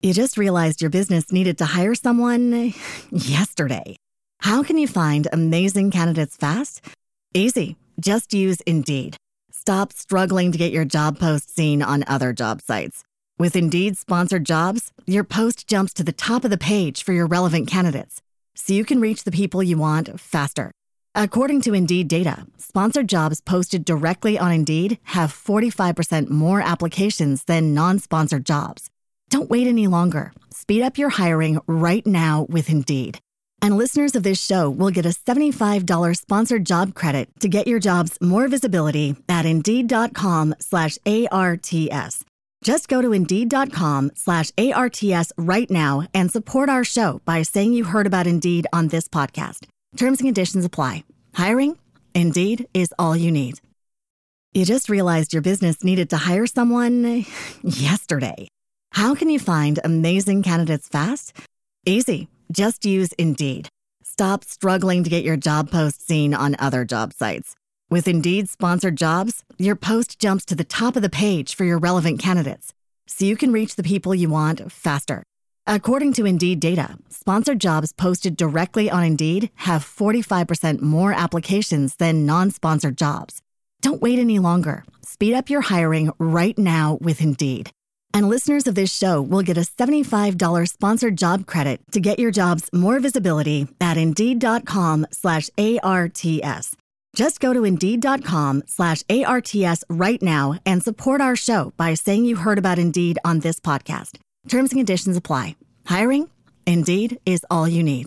You just realized your business needed to hire someone yesterday. How can you find amazing candidates fast? Easy. Just use Indeed. Stop struggling to get your job post seen on other job sites. With Indeed sponsored jobs, your post jumps to the top of the page for your relevant candidates, so you can reach the people you want faster. According to Indeed data, sponsored jobs posted directly on Indeed have 45% more applications than non-sponsored jobs. Don't wait any longer. Speed up your hiring right now with Indeed. And listeners of this show will get a $75 sponsored job credit to get your jobs more visibility at Indeed.com/ARTS. Just go to Indeed.com/ARTS right now and support our show by saying you heard about Indeed on this podcast. Terms and conditions apply. Hiring? Indeed is all you need. You just realized your business needed to hire someone yesterday. How can you find amazing candidates fast? Easy. Just use Indeed. Stop struggling to get your job post seen on other job sites. With Indeed sponsored jobs, your post jumps to the top of the page for your relevant candidates, so you can reach the people you want faster. According to Indeed data, sponsored jobs posted directly on Indeed have 45% more applications than non-sponsored jobs. Don't wait any longer. Speed up your hiring right now with Indeed. And listeners of this show will get a $75 sponsored job credit to get your jobs more visibility at Indeed.com/ARTS. Just go to Indeed.com/ARTS right now and support our show by saying you heard about Indeed on this podcast. Terms and conditions apply. Hiring? Indeed is all you need.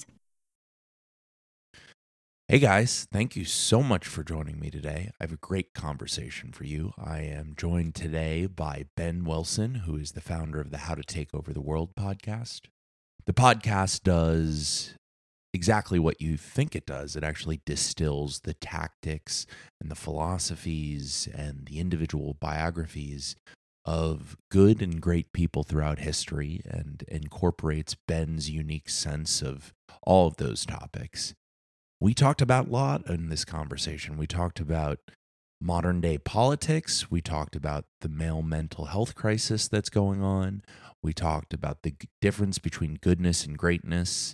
Hey guys, thank you so much for joining me today. I have a great conversation for you. I am joined today by Ben Wilson, who is the founder of the How to Take Over the World podcast. The podcast does exactly what you think it does. It actually distills the tactics and the philosophies and the individual biographies of good and great people throughout history and incorporates Ben's unique sense of all of those topics. We talked about a lot in this conversation. We talked about modern day politics. We talked about the male mental health crisis that's going on. We talked about the difference between goodness and greatness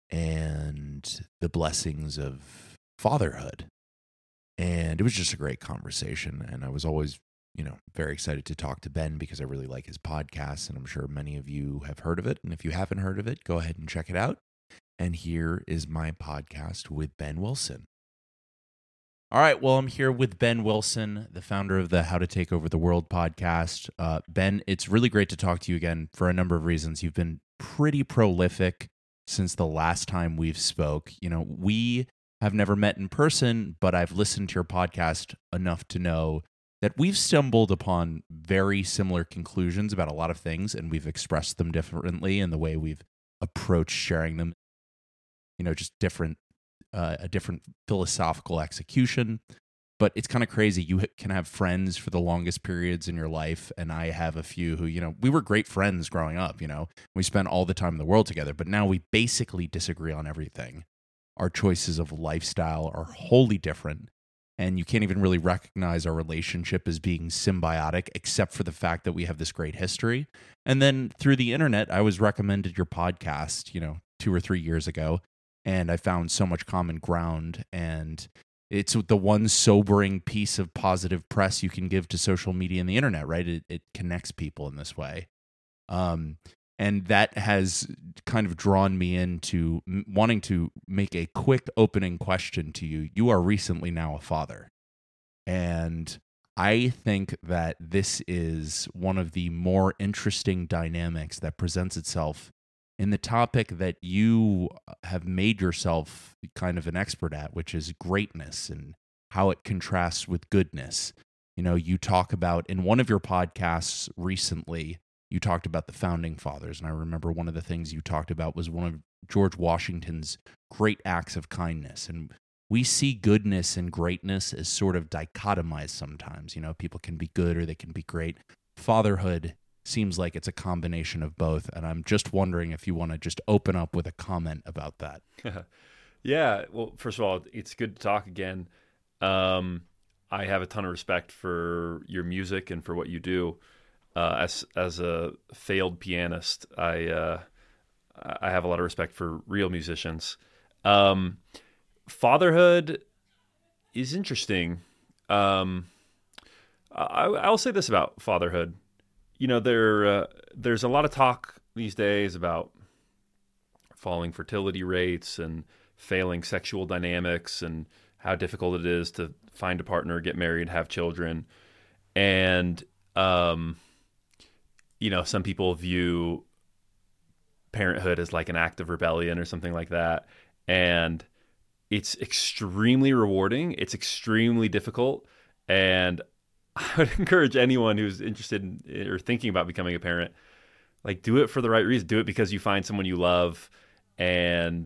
and the blessings of fatherhood. And it was just a great conversation. And I was always, very excited to talk to Ben because I really like his podcast. And I'm sure many of you have heard of it. And if you haven't heard of it, go ahead and check it out. And here is my podcast with Ben Wilson. All right, well, I'm here with Ben Wilson, the founder of the How to Take Over the World podcast. Ben, it's really great to talk to you again for a number of reasons. You've been pretty prolific since the last time we've spoke. We have never met in person, but I've listened to your podcast enough to know that we've stumbled upon very similar conclusions about a lot of things, and we've expressed them differently in the way we've approached sharing them. Just a different philosophical execution. But it's kind of crazy. You can have friends for the longest periods in your life, and I have a few who, we were great friends growing up, We spent all the time in the world together, but now we basically disagree on everything. Our choices of lifestyle are wholly different, and you can't even really recognize our relationship as being symbiotic, except for the fact that we have this great history. And then through the internet, I was recommended your podcast, 2 or 3 years ago. And I found so much common ground, and it's the one sobering piece of positive press you can give to social media and the internet, right? It connects people in this way. And that has kind of drawn me into wanting to make a quick opening question to you. You are recently now a father. And I think that this is one of the more interesting dynamics that presents itself in the topic that you have made yourself kind of an expert at, which is greatness and how it contrasts with goodness. You talk about, in one of your podcasts recently, you talked about the founding fathers. And I remember one of the things you talked about was one of George Washington's great acts of kindness. And we see goodness and greatness as sort of dichotomized sometimes. People can be good or they can be great. Fatherhood seems like it's a combination of both. And I'm just wondering if you want to just open up with a comment about that. Yeah. Well, first of all, it's good to talk again. I have a ton of respect for your music and for what you do. As a failed pianist, I have a lot of respect for real musicians. Fatherhood is interesting. I'll say this about fatherhood. There's a lot of talk these days about falling fertility rates and failing sexual dynamics and how difficult it is to find a partner, get married, have children. And, some people view parenthood as like an act of rebellion or something like that. And it's extremely rewarding. It's extremely difficult. And I would encourage anyone who's interested in or thinking about becoming a parent, like, do it for the right reason. Do it because you find someone you love, and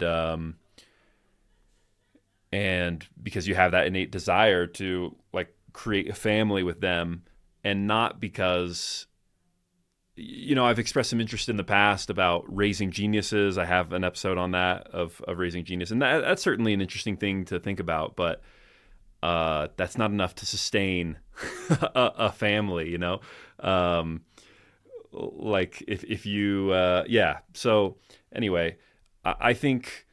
because you have that innate desire to like create a family with them, and not because, I've expressed some interest in the past about raising geniuses. I have an episode on that of raising genius, and that's certainly an interesting thing to think about, but that's not enough to sustain a family, like if you, yeah. So anyway, I think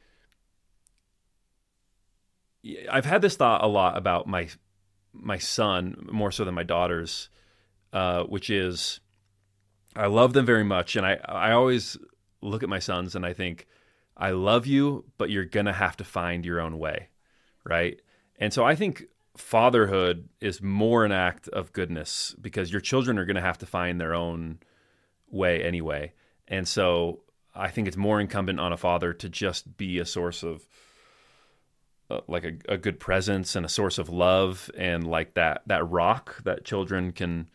I've had this thought a lot about my son, more so than my daughters, which is I love them very much. And I always look at my sons and I think, I love you, but you're going to have to find your own way. Right. And so I think fatherhood is more an act of goodness because your children are going to have to find their own way anyway. And so I think it's more incumbent on a father to just be a source of like a good presence and a source of love, and like that rock that children can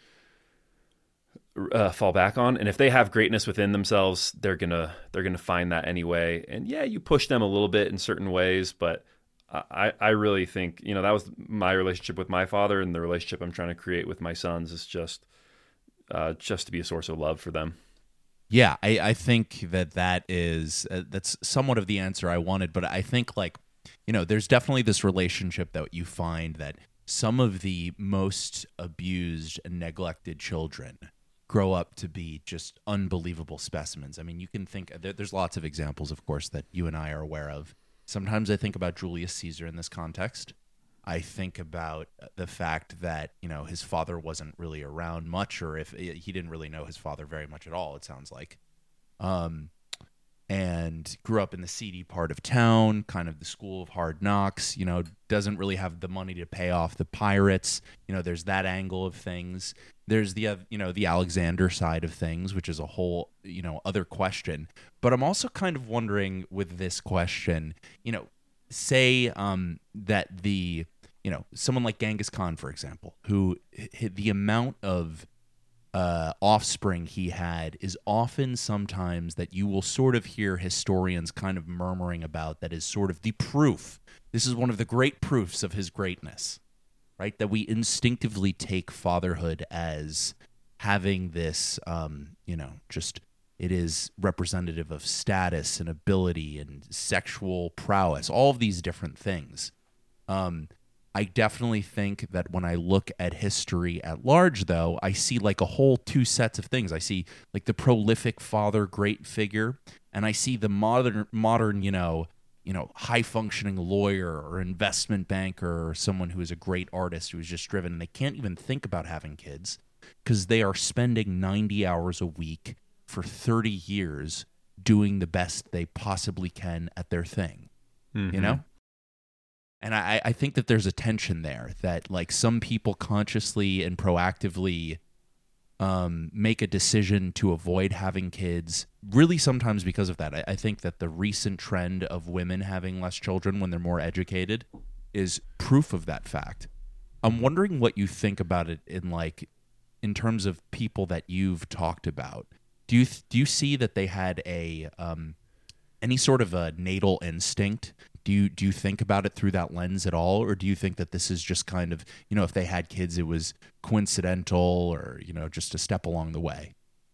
fall back on. And if they have greatness within themselves, they're gonna find that anyway. And yeah, you push them a little bit in certain ways, but I really think, that was my relationship with my father, and the relationship I'm trying to create with my sons is just to be a source of love for them. Yeah, I think that is that's somewhat of the answer I wanted, but I think there's definitely this relationship that you find that some of the most abused and neglected children grow up to be just unbelievable specimens. I mean, you can think there's lots of examples, of course, that you and I are aware of. Sometimes I think about Julius Caesar in this context. I think about the fact that, his father wasn't really around much, or if he didn't really know his father very much at all, it sounds like. And grew up in the seedy part of town, kind of the school of hard knocks, doesn't really have the money to pay off the pirates. There's that angle of things. There's the Alexander side of things, which is a whole, other question. But I'm also kind of wondering with this question, say that someone like Genghis Khan, for example, who the amount of offspring he had is often sometimes that you will sort of hear historians kind of murmuring about, that is sort of the proof. This is one of the great proofs of his greatness, right? That we instinctively take fatherhood as having this, just it is representative of status and ability and sexual prowess, all of these different things. I definitely think that when I look at history at large, though, I see like a whole two sets of things. I see like the prolific father, great figure, and I see the modern, high functioning lawyer or investment banker or someone who is a great artist who is just driven, and they can't even think about having kids because they are spending 90 hours a week for 30 years doing the best they possibly can at their thing, And I think that there's a tension there that like some people consciously and proactively make a decision to avoid having kids, really sometimes because of that. I think that the recent trend of women having less children when they're more educated is proof of that fact. I'm wondering what you think about it in terms of people that you've talked about. Do you see that they had any sort of a natal instinct? Do you think about it through that lens at all, or do you think that this is just kind of, if they had kids, it was coincidental, or just a step along the way?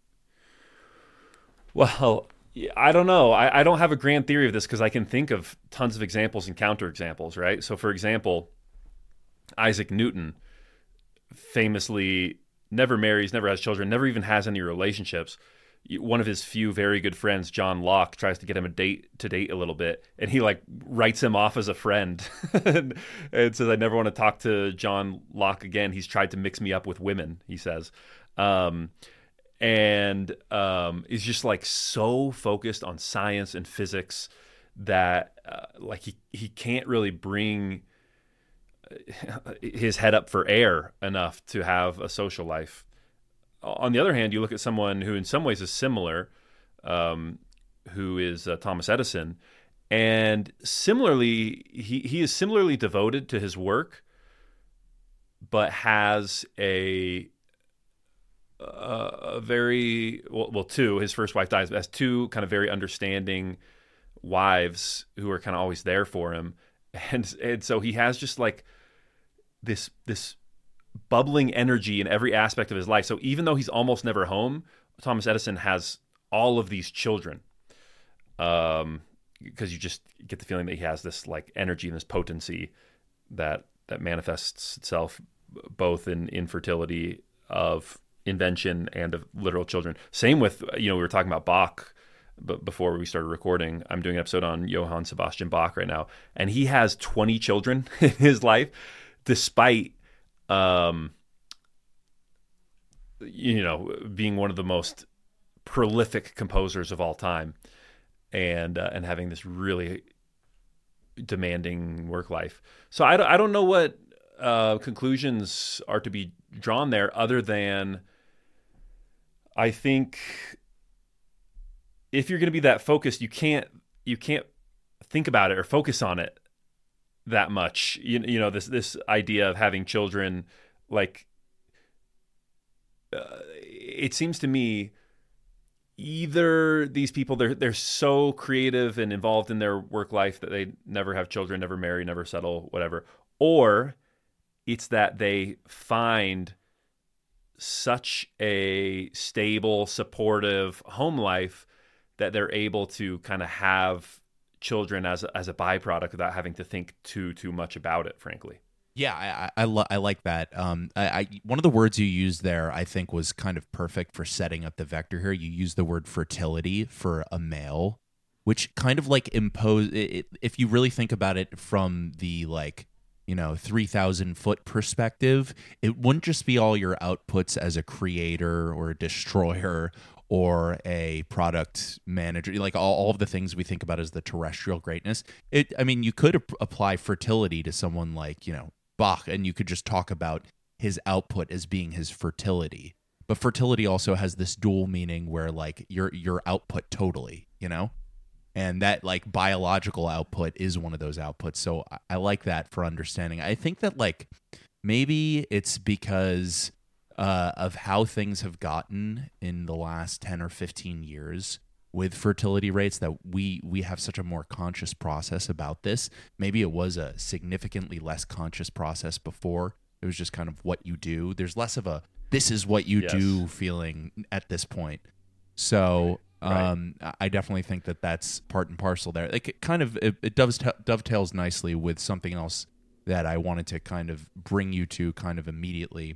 Well, I don't know. I don't have a grand theory of this because I can think of tons of examples and counterexamples, right? So, for example, Isaac Newton famously never marries, never has children, never even has any relationships. One of his few very good friends, John Locke, tries to get him to date a little bit, and he like writes him off as a friend and says, "I never want to talk to John Locke again. He's tried to mix me up with women," he says. Is just like so focused on science and physics that like he can't really bring his head up for air enough to have a social life. On the other hand, you look at someone who in some ways is similar, who is Thomas Edison, and similarly, he is similarly devoted to his work, but has a very two. His first wife dies, but has two kind of very understanding wives who are kind of always there for him, and so he has just like this bubbling energy in every aspect of his life. So even though he's almost never home, Thomas Edison has all of these children, because you just get the feeling that he has this like energy and this potency that manifests itself both in infertility of invention and of literal children. Same with, we were talking about Bach, but before we started recording, I'm doing an episode on Johann Sebastian Bach right now, and he has 20 children in his life, despite being one of the most prolific composers of all time, and having this really demanding work life. So I don't know what conclusions are to be drawn there, other than I think if you're going to be that focused, you can't think about it or focus on it that much. This idea of having children, like it seems to me either these people they're so creative and involved in their work life that they never have children, never marry, never settle, whatever, or it's that they find such a stable, supportive home life that they're able to kind of have children as a byproduct without having to think too much about it, frankly. Yeah, I like that. One of the words you used there, I think, was kind of perfect for setting up the vector here. You used the word fertility for a male, which kind of like if you really think about it from the 3,000 foot perspective, it wouldn't just be all your outputs as a creator or a destroyer or a product manager, like all of the things we think about as the terrestrial greatness. You could apply fertility to someone like, Bach, and you could just talk about his output as being his fertility. But fertility also has this dual meaning where like your output totally, and that like biological output is one of those outputs. So I like that for understanding. I think that like maybe it's because of how things have gotten in the last 10 or 15 years with fertility rates that we have such a more conscious process about this. Maybe it was a significantly less conscious process before. It was just kind of what you do. There's less of a this is what you do feeling at this point. So right. I definitely think that that's part and parcel there. Like it dovetails nicely with something else that I wanted to kind of bring you to kind of immediately.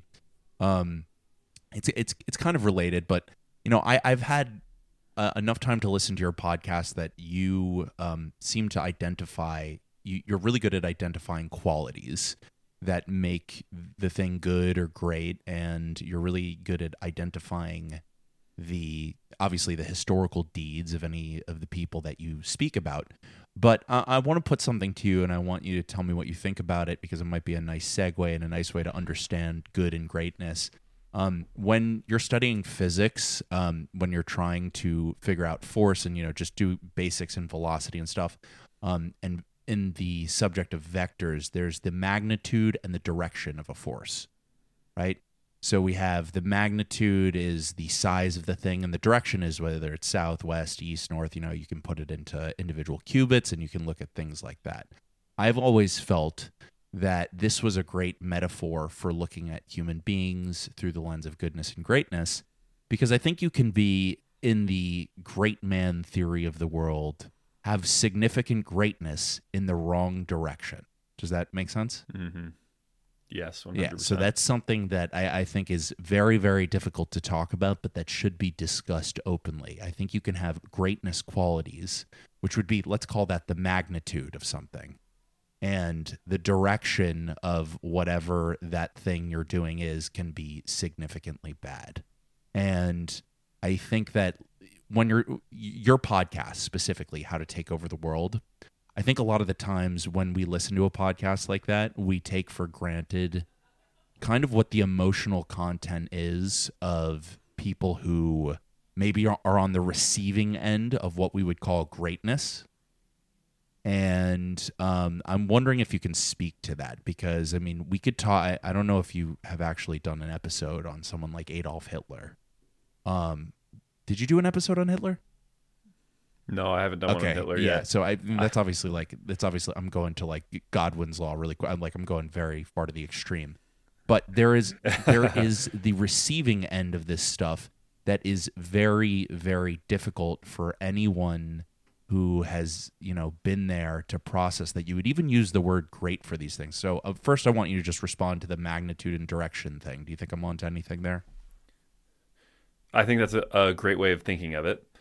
It's kind of related, but I've had enough time to listen to your podcast that you seem to identify. You're really good at identifying qualities that make the thing good or great, and you're really good at identifying obviously the historical deeds of any of the people that you speak about. But I want to put something to you, and I want you to tell me what you think about it, because it might be a nice segue and a nice way to understand good and greatness. When you're studying physics, when you're trying to figure out force and, just do basics in velocity and stuff, and in the subject of vectors, there's the magnitude and the direction of a force, right? So we have the magnitude is the size of the thing, and the direction is whether it's south, west, east, north. You can put it into individual cubits, and you can look at things like that. I've always felt that this was a great metaphor for looking at human beings through the lens of goodness and greatness, because I think you can be, in the great man theory of the world, have significant greatness in the wrong direction. Does that make sense? Mm-hmm. Yes, 100%. Yeah, so that's something that I think is very, very difficult to talk about, but that should be discussed openly. I think you can have greatness qualities, which would be, let's call that the magnitude of something, and the direction of whatever that thing you're doing is can be significantly bad. And I think that when your podcast specifically, How to Take Over the World, I think a lot of the times when we listen to a podcast like that, we take for granted kind of what the emotional content is of people who maybe are on the receiving end of what we would call greatness. And I'm wondering if you can speak to that, because, I mean, we could talk. I don't know if you have actually done an episode on someone like Adolf Hitler. Did you do an episode on Hitler? No, I haven't done one on Hitler yet. So that's obviously I'm going to like Godwin's law really quick. I'm going very far to the extreme. But there is the receiving end of this stuff that is very, very difficult for anyone who has, been there to process that. You would even use the word great for these things. So first I want you to just respond to the magnitude and direction thing. Do you think I'm onto anything there? I think that's a great way of thinking of it.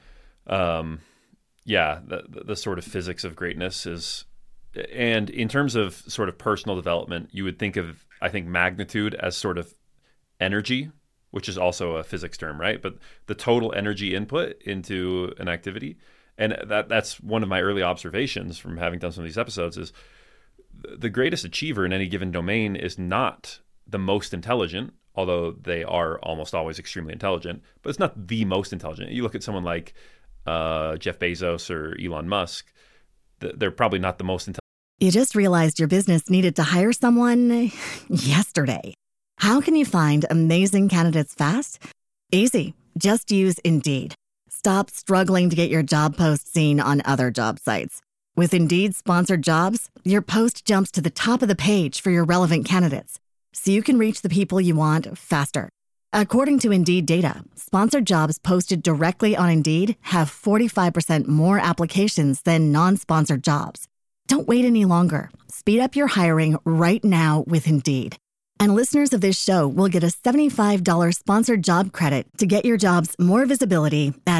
Yeah, the sort of physics of greatness is, and in terms of sort of personal development, you would think of, I think, magnitude as sort of energy, which is also a physics term, right? But the total energy input into an activity. And that's one of my early observations from having done some of these episodes is the greatest achiever in any given domain is not the most intelligent, although they are almost always extremely intelligent, but it's not the most intelligent. You look at someone like Jeff Bezos or Elon Musk, they're probably not the most intelligent. You just realized your business needed to hire someone yesterday. How can you find amazing candidates fast? Easy. Just use Indeed. Stop struggling to get your job post seen on other job sites. With Indeed sponsored jobs, your post jumps to the top of the page for your relevant candidates, so you can reach the people you want faster. According to Indeed data, sponsored jobs posted directly on Indeed have 45% more applications than non-sponsored jobs. Don't wait any longer. Speed up your hiring right now with Indeed. And listeners of this show will get a $75 sponsored job credit to get your jobs more visibility at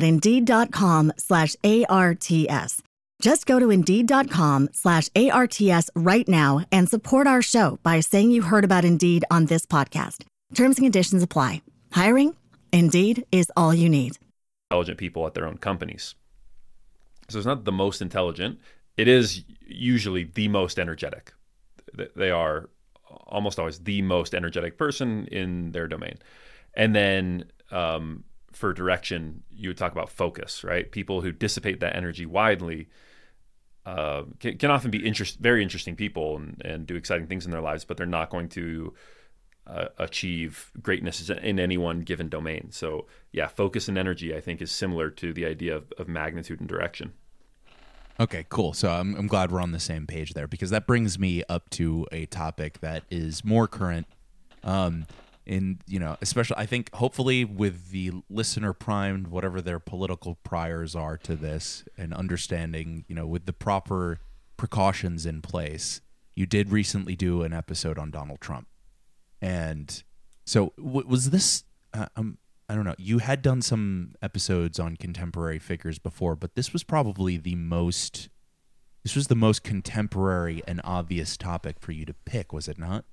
Indeed.com/ARTS. Just go to Indeed.com/ARTS right now and support our show by saying you heard about Indeed on this podcast. Terms and conditions apply. Hiring? Indeed is all you need. Intelligent people at their own companies. So it's not the most intelligent. It is usually the most energetic. They are almost always the most energetic person in their domain. And then for direction, you would talk about focus, right? People who dissipate that energy widely can often be very interesting people and do exciting things in their lives, but they're not going to achieve greatness in any one given domain. So yeah, focus and energy, I think, is similar to the idea of magnitude and direction. Okay, cool. So I'm glad we're on the same page there, because that brings me up to a topic that is more current. Especially, I think, hopefully with the listener primed, whatever their political priors are to this, and understanding, with the proper precautions in place. You did recently do an episode on Donald Trump, and so was this? I don't know. You had done some episodes on contemporary figures before, but this was probably the most contemporary and obvious topic for you to pick, was it not?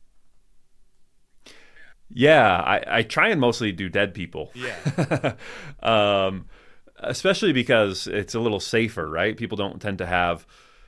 Yeah, I try and mostly do dead people. Yeah. Especially because it's a little safer, right? People don't tend to have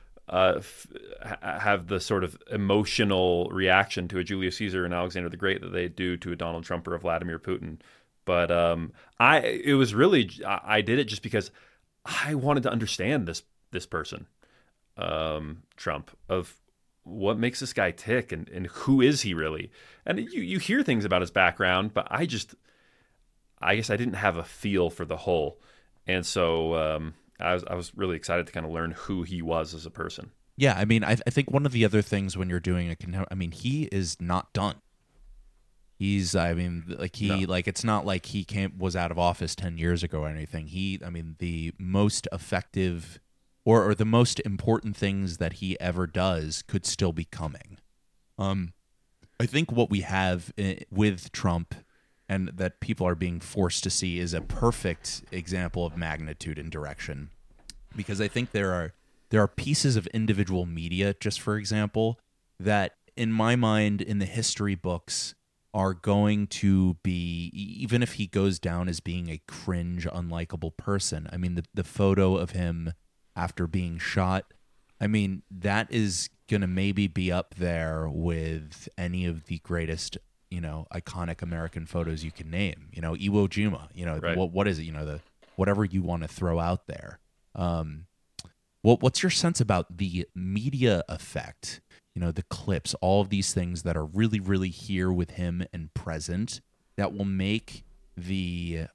the sort of emotional reaction to a Julius Caesar and Alexander the Great that they do to a Donald Trump or a Vladimir Putin. But I did it just because I wanted to understand this person, Trump, of what makes this guy tick and who is he really? And you hear things about his background, but I guess I didn't have a feel for the whole. And so I was really excited to kind of learn who he was as a person. Yeah, I mean, I think one of the other things when you're doing he is not done. It's not like he was out of office 10 years ago or anything. The most effective or the most important things that he ever does could still be coming. I think what we have with Trump and that people are being forced to see is a perfect example of magnitude and direction. Because I think there are pieces of individual media, just for example, that in my mind in the history books are going to be, even if he goes down as being a cringe, unlikable person. I mean, the photo of him after being shot, I mean, that is going to maybe be up there with any of the greatest, iconic American photos you can name. Iwo Jima, Right. what is it? Whatever you want to throw out there. What's your sense about the media effect? The clips, all of these things that are really, really here with him and present that will make the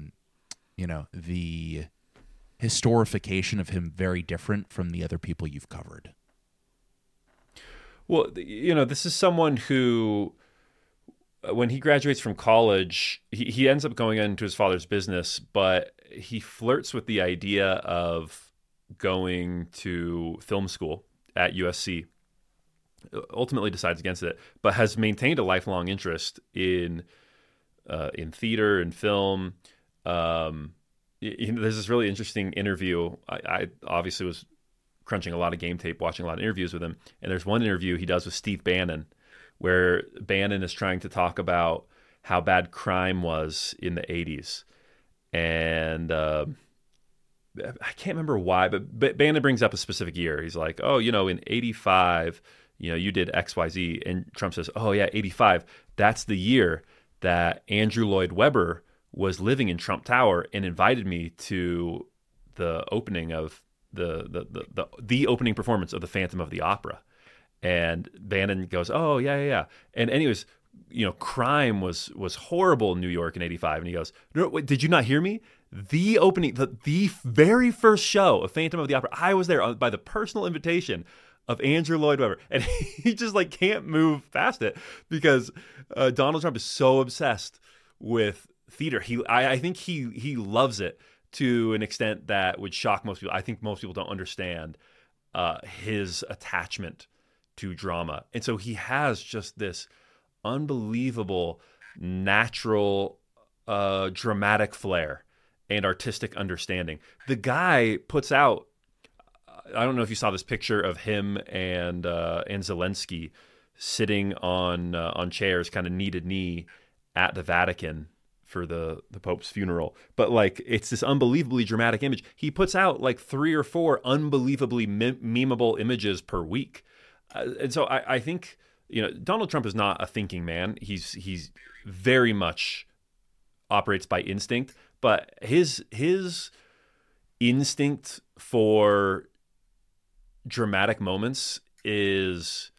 historification of him very different from the other people you've covered. Well, this is someone who, when he graduates from college, he ends up going into his father's business, but he flirts with the idea of going to film school at USC. Ultimately decides against it, but has maintained a lifelong interest in theater and film. There's this really interesting interview. I obviously was crunching a lot of game tape, watching a lot of interviews with him, and there's one interview he does with Steve Bannon, where Bannon is trying to talk about how bad crime was in the 80s, and I can't remember why, but Bannon brings up a specific year. He's like, "Oh, in '85." You did XYZ. And Trump says, oh, yeah, 85. That's the year that Andrew Lloyd Webber was living in Trump Tower and invited me to the opening of the opening performance of the Phantom of the Opera. And Bannon goes, oh, yeah. And anyways, crime was horrible in New York in 85. And he goes, no, wait, did you not hear me? The opening, the very first show of Phantom of the Opera, I was there by the personal invitation of Andrew Lloyd Webber, and he just can't move past it because Donald Trump is so obsessed with theater. I think he loves it to an extent that would shock most people. I think most people don't understand his attachment to drama, and so he has just this unbelievable natural dramatic flair and artistic understanding. The guy puts out, I don't know if you saw this picture of him and Zelensky sitting on chairs, kind of knee to knee, at the Vatican for the Pope's funeral. But it's this unbelievably dramatic image. He puts out 3 or 4 unbelievably memeable images per week, and so I think Donald Trump is not a thinking man. He's very much operates by instinct, but his instinct for dramatic moments is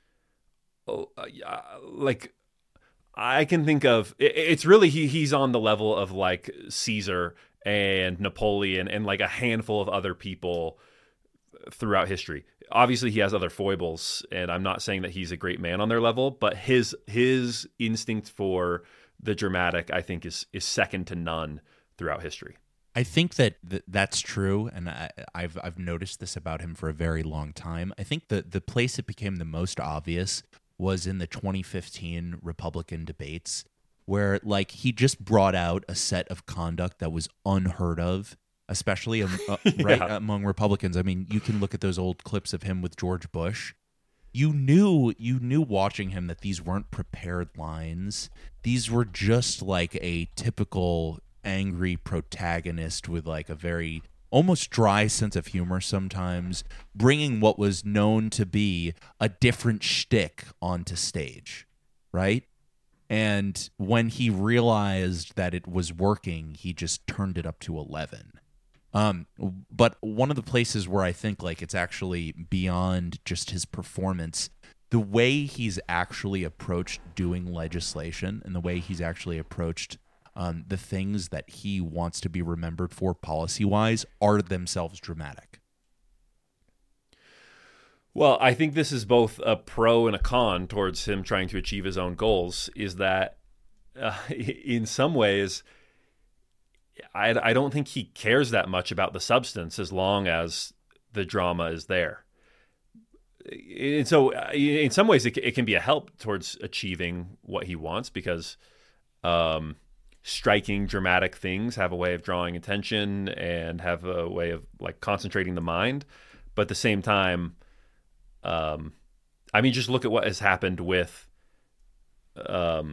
I can think of it's really he's on the level of Caesar and Napoleon and a handful of other people throughout history. Obviously he has other foibles, and I'm not saying that he's a great man on their level, but his instinct for the dramatic, I think, is second to none throughout history. I think that that's true, and I've noticed this about him for a very long time. I think the place it became the most obvious was in the 2015 Republican debates, where he just brought out a set of conduct that was unheard of, especially among Republicans. I mean, you can look at those old clips of him with George Bush. You knew watching him that these weren't prepared lines. These were just a typical angry protagonist with a very almost dry sense of humor sometimes, bringing what was known to be a different shtick onto stage, right? And when he realized that it was working, he just turned it up to 11. But one of the places where I think it's actually beyond just his performance, the way he's actually approached doing legislation and the way he's actually approached the things that he wants to be remembered for policy-wise are themselves dramatic. Well, I think this is both a pro and a con towards him trying to achieve his own goals, is that in some ways, I don't think he cares that much about the substance as long as the drama is there. and so in some ways it can be a help towards achieving what he wants, because striking, dramatic things have a way of drawing attention and have a way of like concentrating the mind. But at the same time, I mean, just look at what has happened with the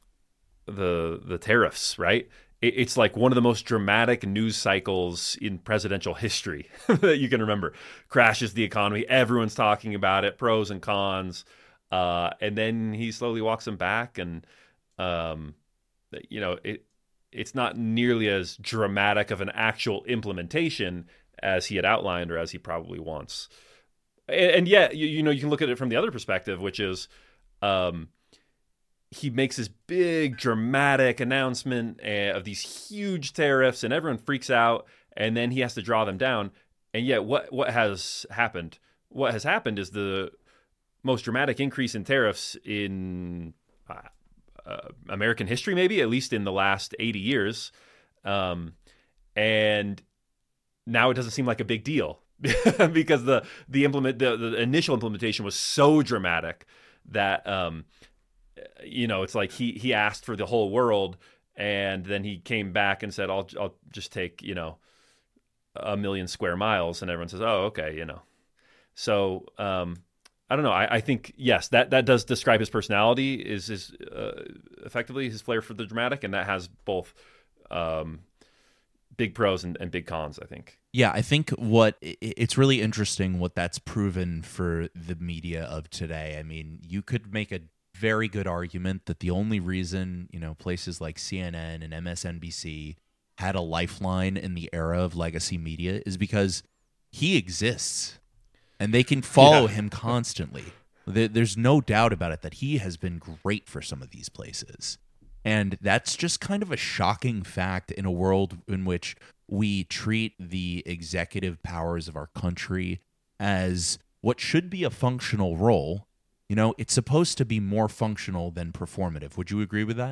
tariffs, right? It's like one of the most dramatic news cycles in presidential history that you can remember. Crashes the economy. Everyone's talking about it, pros and cons. And then he slowly walks them back. And, it's not nearly as dramatic of an actual implementation as he had outlined or as he probably wants. And yet, you can look at it from the other perspective, which is he makes this big dramatic announcement of these huge tariffs, and everyone freaks out, and then he has to draw them down. And yet what has happened? What has happened is the most dramatic increase in tariffs in American history, maybe, at least in the last 80 years. And now it doesn't seem like a big deal because the initial implementation was so dramatic that it's like he asked for the whole world, and then he came back and said, I'll just take 1 million square miles, and everyone says, oh, okay, So I don't know. I think yes, that does describe his personality, is effectively his flair for the dramatic, and that has both big pros and big cons, I think. Yeah, I think it's really interesting what that's proven for the media of today. I mean, you could make a very good argument that the only reason, places like CNN and MSNBC had a lifeline in the era of legacy media is because he exists and they can follow him constantly. There's no doubt about it that he has been great for some of these places. And that's just kind of a shocking fact in a world in which we treat the executive powers of our country as what should be a functional role. It's supposed to be more functional than performative. Would you agree with that?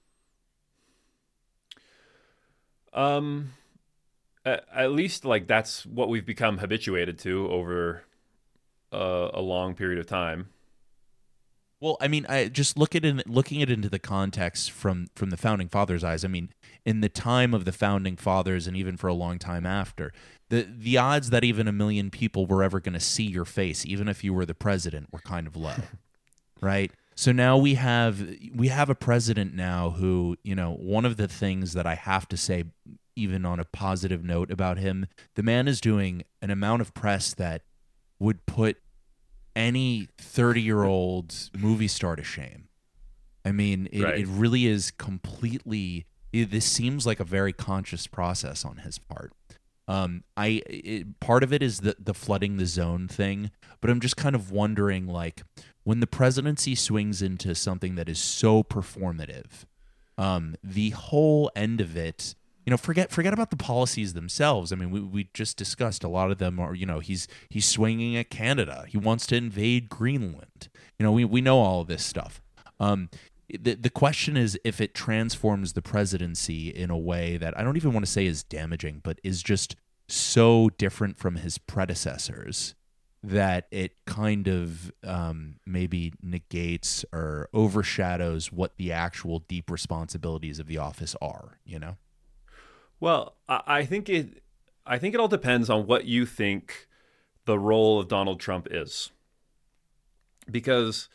At least like that's what we've become habituated to over a long period of time. Well, I mean, I just looking it into the context from the founding fathers' eyes. I mean, in the time of the founding fathers, and even for a long time after, the odds that even 1 million people were ever going to see your face, even if you were the president, were kind of low, right? So now we have a president now who, one of the things that I have to say, even on a positive note about him, the man is doing an amount of press that would put any 30-year-old movie star to shame. I mean, it really is completely. This seems like a very conscious process on his part. Part of it is the flooding the zone thing, but I'm just kind of wondering, like, when the presidency swings into something that is so performative, the whole end of it. Forget about the policies themselves. I mean, we just discussed a lot of them are, he's swinging at Canada. He wants to invade Greenland. We know all of this stuff. The question is if it transforms the presidency in a way that I don't even want to say is damaging, but is just so different from his predecessors that it kind of maybe negates or overshadows what the actual deep responsibilities of the office are, Well, I think it all depends on what you think the role of Donald Trump is. Because,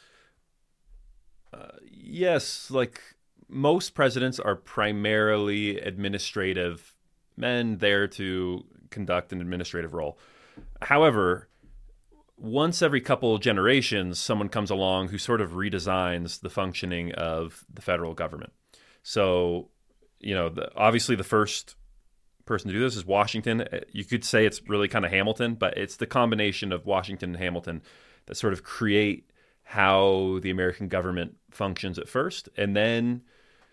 yes, like most presidents are primarily administrative men there to conduct an administrative role. However, once every couple of generations, someone comes along who sort of redesigns the functioning of the federal government. So, obviously the first person to do this is Washington. You could say it's really kind of Hamilton, but it's the combination of Washington and Hamilton that sort of create how the American government functions at first. And then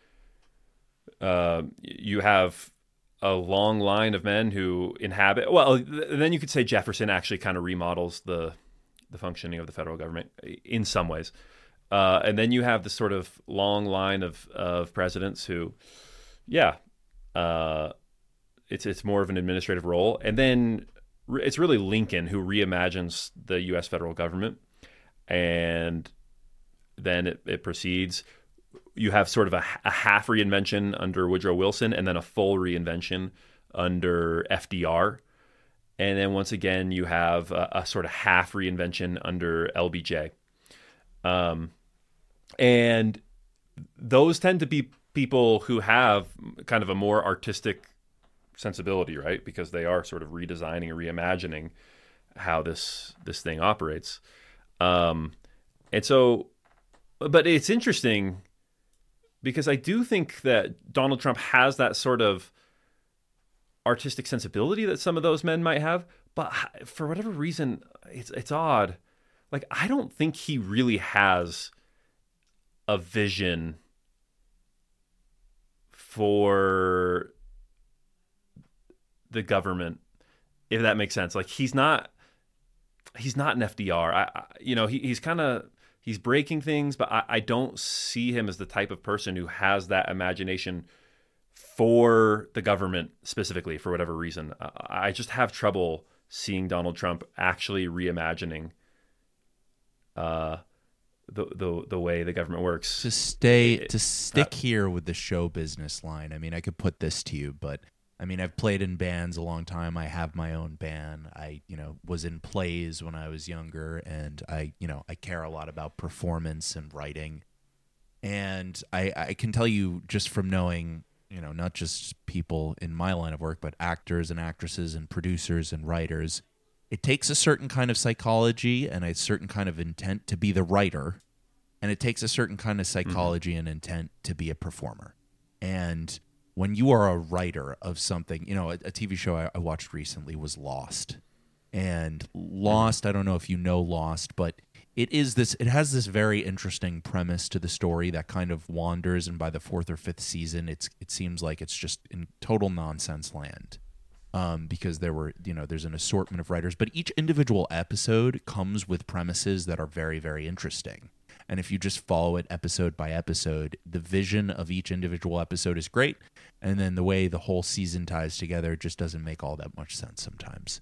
you have a long line of men who inhabit. Well, then you could say Jefferson actually kind of remodels the functioning of the federal government in some ways. And then you have this sort of long line of presidents who, it's more of an administrative role. And then it's really Lincoln who reimagines the U.S. federal government, and then it proceeds. You have sort of a half reinvention under Woodrow Wilson, and then a full reinvention under FDR. And then once again, you have a sort of half reinvention under LBJ. And those tend to be people who have kind of a more artistic sensibility, right? Because they are sort of redesigning and reimagining how this thing operates. And so, but it's interesting because I do think that Donald Trump has that sort of artistic sensibility that some of those men might have, but for whatever reason, it's odd. Like, I don't think he really has a vision for the government, if that makes sense. Like, he's not an FDR. He's breaking things, but I don't see him as the type of person who has that imagination for the government specifically, for whatever reason. I just have trouble seeing Donald Trump actually reimagining the way the government works. To stick here with the show business line, I mean, I could put this to you, but I mean, I've played in bands a long time. I have my own band. I, was in plays when I was younger, and I care a lot about performance and writing. And I can tell you just from knowing, not just people in my line of work, but actors and actresses and producers and writers, it takes a certain kind of psychology and a certain kind of intent to be the writer, and it takes a certain kind of psychology and intent to be a performer. And when you are a writer of something, a TV show I watched recently was Lost. And Lost, I don't know if you know Lost, but it has this very interesting premise to the story that kind of wanders, and by the 4th or 5th season, it seems like it's just in total nonsense land. Because there's an assortment of writers, but each individual episode comes with premises that are very, very interesting. And if you just follow it episode by episode, the vision of each individual episode is great. And then the way the whole season ties together just doesn't make all that much sense sometimes.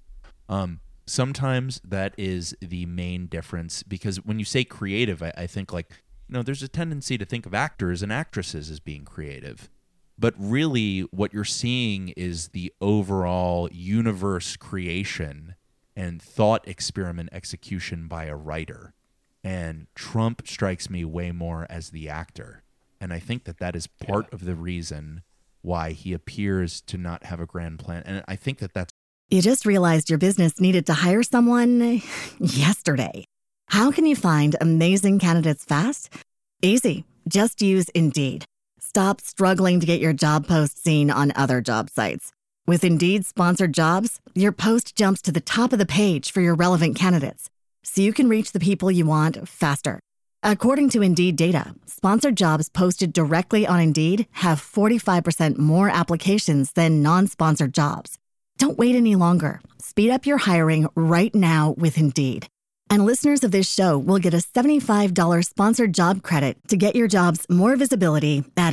Sometimes that is the main difference, because when you say creative, I think there's a tendency to think of actors and actresses as being creative. But really what you're seeing is the overall universe creation and thought experiment execution by a writer. And Trump strikes me way more as the actor. And I think that is part of the reason why he appears to not have a grand plan. And I think that's... You just realized your business needed to hire someone yesterday. How can you find amazing candidates fast? Easy. Just use Indeed. Stop struggling to get your job post seen on other job sites. With Indeed sponsored jobs, your post jumps to the top of the page for your relevant candidates, so you can reach the people you want faster. According to Indeed data, sponsored jobs posted directly on Indeed have 45% more applications than non-sponsored jobs. Don't wait any longer. Speed up your hiring right now with Indeed. And listeners of this show will get a $75 sponsored job credit to get your jobs more visibility at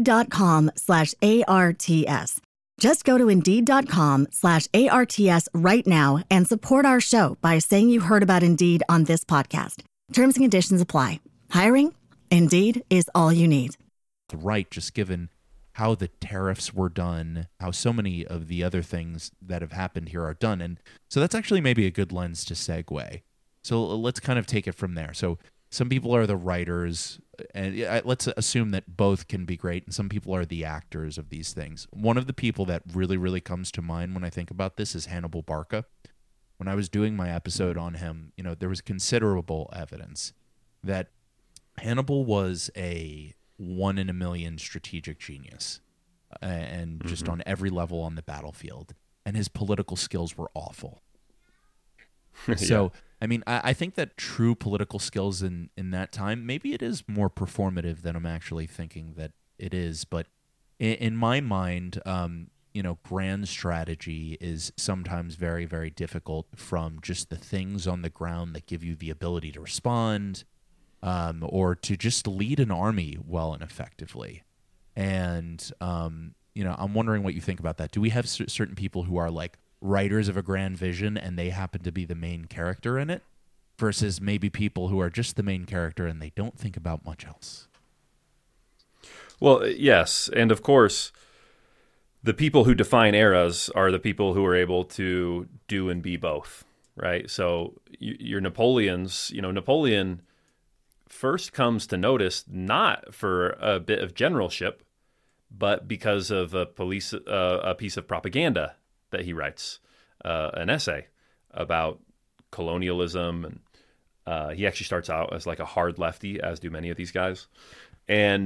Indeed.com/ARTS. Just go to Indeed.com/ARTS right now and support our show by saying you heard about Indeed on this podcast. Terms and conditions apply. Hiring? Indeed is all you need. Right, just given how the tariffs were done, how so many of the other things that have happened here are done. And so that's actually maybe a good lens to segue. So let's kind of take it from there. So some people are the writers, and let's assume that both can be great, and some people are the actors of these things. One of the people that really, really comes to mind when I think about this is Hannibal Barca. When I was doing my episode on him, there was considerable evidence that Hannibal was a 1 in a million strategic genius, and just on every level on the battlefield. And his political skills were awful. So, I mean, I think that true political skills in that time, maybe it is more performative than I'm actually thinking that it is. But in my mind, grand strategy is sometimes very, very difficult from just the things on the ground that give you the ability to respond, or to just lead an army well and effectively. And, I'm wondering what you think about that. Do we have certain people who are like writers of a grand vision and they happen to be the main character in it, versus maybe people who are just the main character and they don't think about much else. Well, yes. And of course, the people who define eras are the people who are able to do and be both, right? So your Napoleons, Napoleon first comes to notice not for a bit of generalship, but because of a piece of propaganda that he writes, an essay about colonialism. And he actually starts out as like a hard lefty, as do many of these guys. And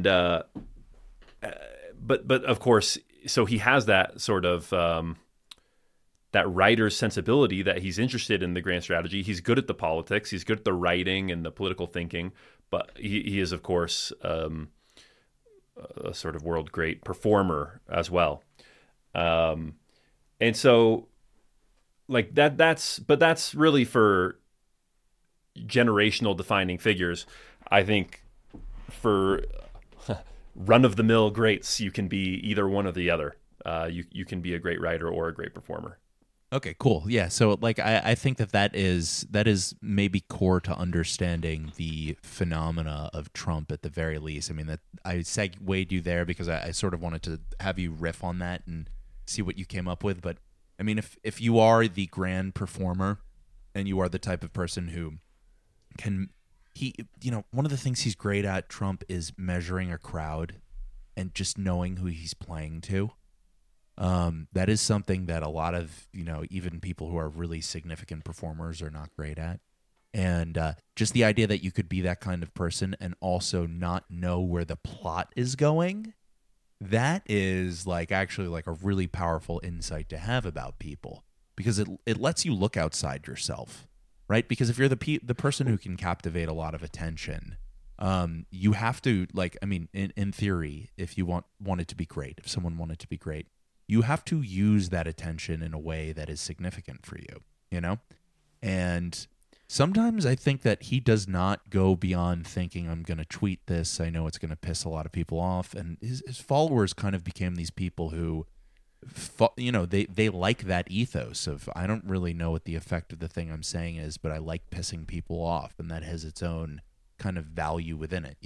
but of course, so he has that sort of that writer's sensibility that he's interested in the grand strategy. He's good at the politics. He's good at the writing and the political thinking. But he is, of course, a sort of world great performer as well. And so, like that's really for generational defining figures. I think for run-of-the-mill greats, you can be either one or the other. You can be a great writer or a great performer. Okay, cool. Yeah, so like I think that is maybe core to understanding the phenomena of Trump at the very least. I mean, that I segued you there because I sort of wanted to have you riff on that and see what you came up with. But I mean, if you are the grand performer and you are the type of person who can, one of the things he's great at, Trump, is measuring a crowd and just knowing who he's playing to. That is something that a lot of, even people who are really significant performers are not great at. And just the idea that you could be that kind of person and also not know where the plot is going, that is actually a really powerful insight to have about people, because it lets you look outside yourself, right? Because if you're the person who can captivate a lot of attention, you have to, in theory, if you want it to be great, if someone wanted to be great, you have to use that attention in a way that is significant for you, And sometimes I think that he does not go beyond thinking, I'm going to tweet this, I know it's going to piss a lot of people off. And his followers kind of became these people who, they like that ethos of, I don't really know what the effect of the thing I'm saying is, but I like pissing people off. And that has its own kind of value within it,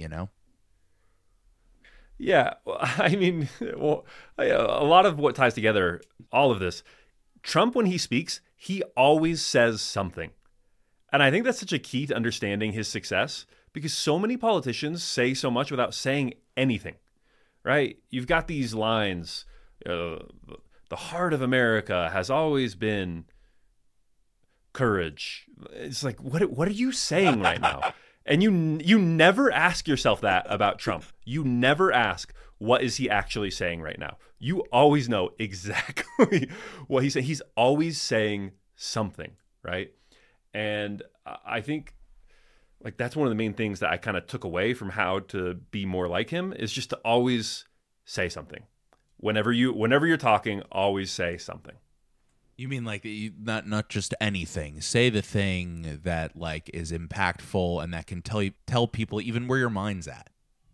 Yeah, I mean, a lot of what ties together all of this, Trump, when he speaks, he always says something. And I think that's such a key to understanding his success, because so many politicians say so much without saying anything, right? You've got these lines, the heart of America has always been courage. It's like, what are you saying right now? And you never ask yourself that about Trump. You never ask, what is he actually saying right now? You always know exactly what he's saying. He's always saying something, right? And I think that's one of the main things that I kind of took away from how to be more like him, is just to always say something. Whenever you're talking, always say something. You mean not just anything. Say the thing that is impactful and that can tell people even where your mind's at.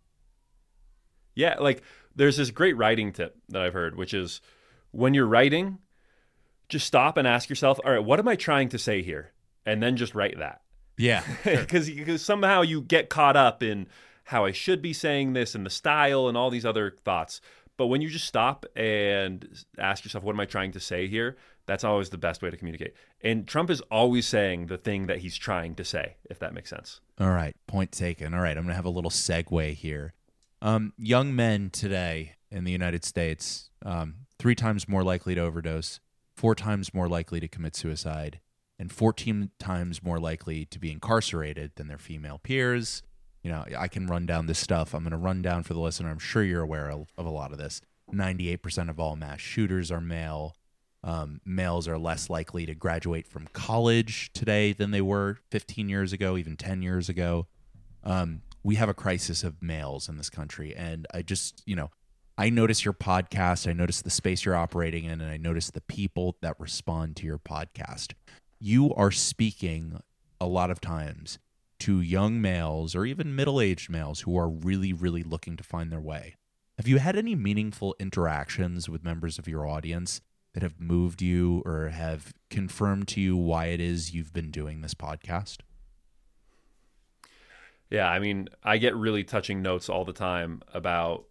Yeah, there's this great writing tip that I've heard, which is when you're writing, just stop and ask yourself, all right, what am I trying to say here? And then just write that. Yeah. Because somehow you get caught up in how I should be saying this and the style and all these other thoughts. But when you just stop and ask yourself, what am I trying to say here? That's always the best way to communicate. And Trump is always saying the thing that he's trying to say, if that makes sense. All right. Point taken. All right. I'm going to have a little segue here. Young men today in the United States, 3 times more likely to overdose, 4 times more likely to commit suicide, and 14 times more likely to be incarcerated than their female peers. I can run down this stuff. I'm going to run down for the listener. I'm sure you're aware of a lot of this. 98% of all mass shooters are male. Males are less likely to graduate from college today than they were 15 years ago, even 10 years ago. We have a crisis of males in this country. And I just, I notice your podcast. I notice the space you're operating in, and I notice the people that respond to your podcast. You are speaking a lot of times to young males or even middle-aged males who are really, really looking to find their way. Have you had any meaningful interactions with members of your audience that have moved you or have confirmed to you why it is you've been doing this podcast? Yeah, I mean, I get really touching notes all the time about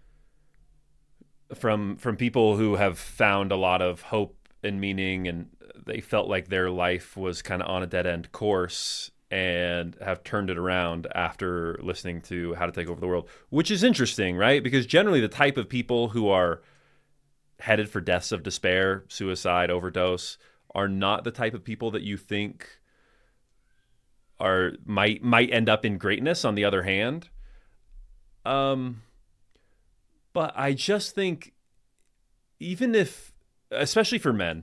from people who have found a lot of hope and meaning, and they felt like their life was kind of on a dead end course and have turned it around after listening to How to Take Over the World, which is interesting, right? Because generally the type of people who are headed for deaths of despair, suicide, overdose, are not the type of people that you think might end up in greatness on the other hand. But I just think, even if, especially for men,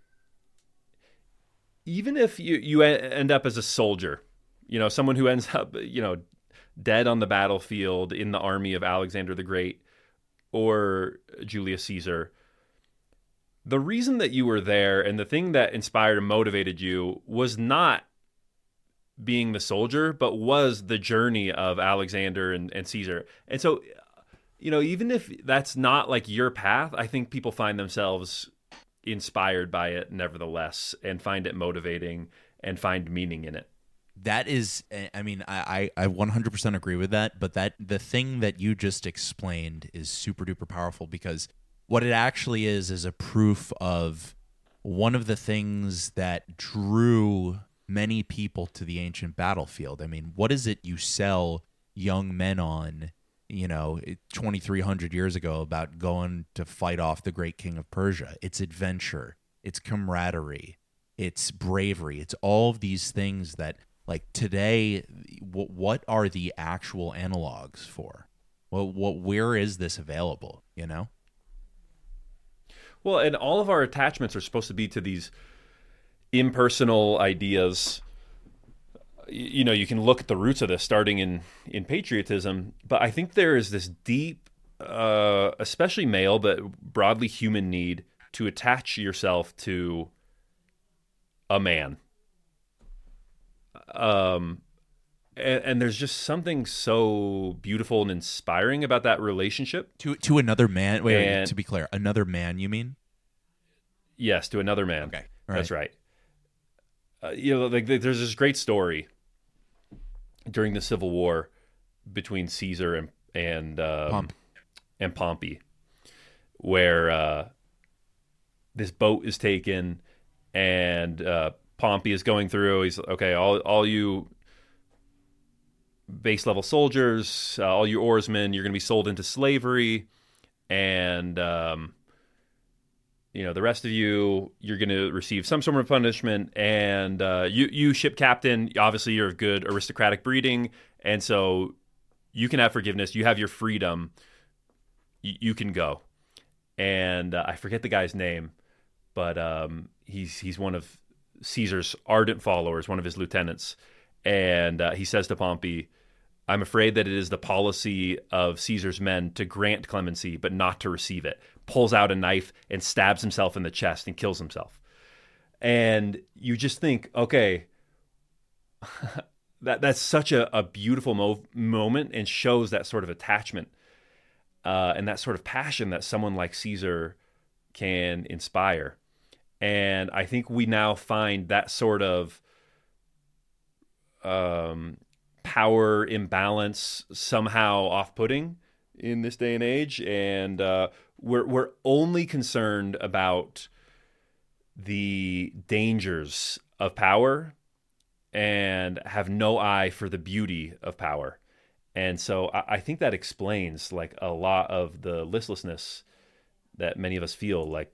even if you end up as a soldier, someone who ends up, dead on the battlefield in the army of Alexander the Great or Julius Caesar, the reason that you were there and the thing that inspired and motivated you was not being the soldier, but was the journey of Alexander and Caesar. And so, even if that's not like your path, I think people find themselves inspired by it nevertheless and find it motivating and find meaning in it. That is, I mean, I 100% agree with that, but the thing that you just explained is super duper powerful, because what it actually is a proof of one of the things that drew many people to the ancient battlefield. I mean, what is it you sell young men on, 2,300 years ago about going to fight off the great king of Persia? It's adventure, it's camaraderie, it's bravery, it's all of these things that, like, today, what are the actual analogs for? Well, where is this available, Well, and all of our attachments are supposed to be to these impersonal ideas. You can look at the roots of this starting in patriotism, but I think there is this deep, especially male, but broadly human need to attach yourself to a man. And there's just something so beautiful and inspiring about that relationship. To another man? Wait, to be clear, another man, you mean? Yes, to another man. Okay. That's right. There's this great story during the Civil War between Caesar and Pompey, where this boat is taken, and Pompey is going through. He's okay. All you base level soldiers, all you oarsmen, you're going to be sold into slavery, and the rest of you're going to receive some sort of punishment. And you ship captain, obviously you're of good aristocratic breeding, and so you can have forgiveness. You have your freedom. You can go. And I forget the guy's name, but he's one of Caesar's ardent followers, one of his lieutenants. And he says to Pompey, "I'm afraid that it is the policy of Caesar's men to grant clemency, but not to receive it." Pulls out a knife and stabs himself in the chest and kills himself. And you just think, okay, that's such a beautiful moment, and shows that sort of attachment and that sort of passion that someone like Caesar can inspire. And I think we now find that sort of power imbalance somehow off-putting in this day and age, and we're only concerned about the dangers of power and have no eye for the beauty of power. And so I think that explains like a lot of the listlessness that many of us feel. Like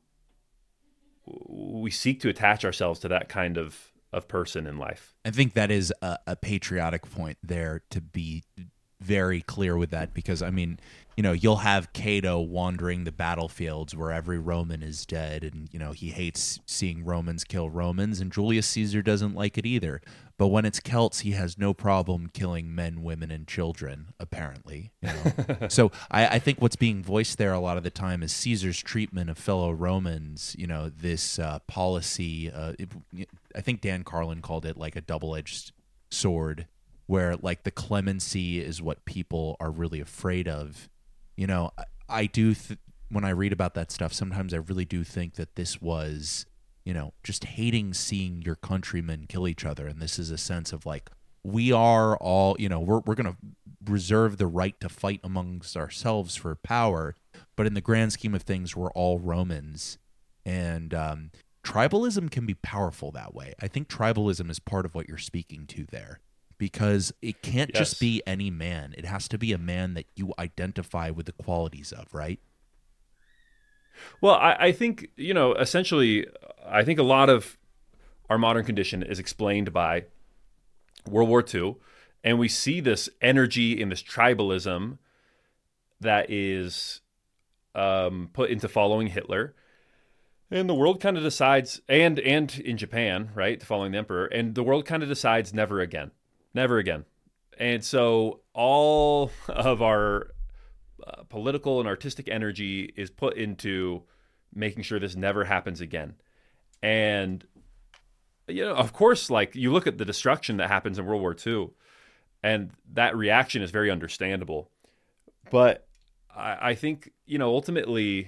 we seek to attach ourselves to that kind of person in life. I think that is a patriotic point there, to be very clear with that, because I mean, you'll have Cato wandering the battlefields where every Roman is dead, and he hates seeing Romans kill Romans, and Julius Caesar doesn't like it either. But when it's Celts, he has no problem killing men, women, and children, apparently. So I think what's being voiced there a lot of the time is Caesar's treatment of fellow Romans. This policy. I think Dan Carlin called it like a double-edged sword, where like the clemency is what people are really afraid of. I do when I read about that stuff, sometimes I really do think that this was, just hating seeing your countrymen kill each other. And this is a sense of like, we are all, we're going to reserve the right to fight amongst ourselves for power. But in the grand scheme of things, we're all Romans. And tribalism can be powerful that way. I think tribalism is part of what you're speaking to there, because it can't just be any man. It has to be a man that you identify with the qualities of, right? Well, I think, essentially, I think a lot of our modern condition is explained by World War II, and we see this energy in this tribalism that is put into following Hitler. And the world kind of decides, and in Japan, right, following the emperor, and the world kind of decides never again. And so all of our political and artistic energy is put into making sure this never happens again. And, of course, like you look at the destruction that happens in World War II, and that reaction is very understandable. But I think, ultimately,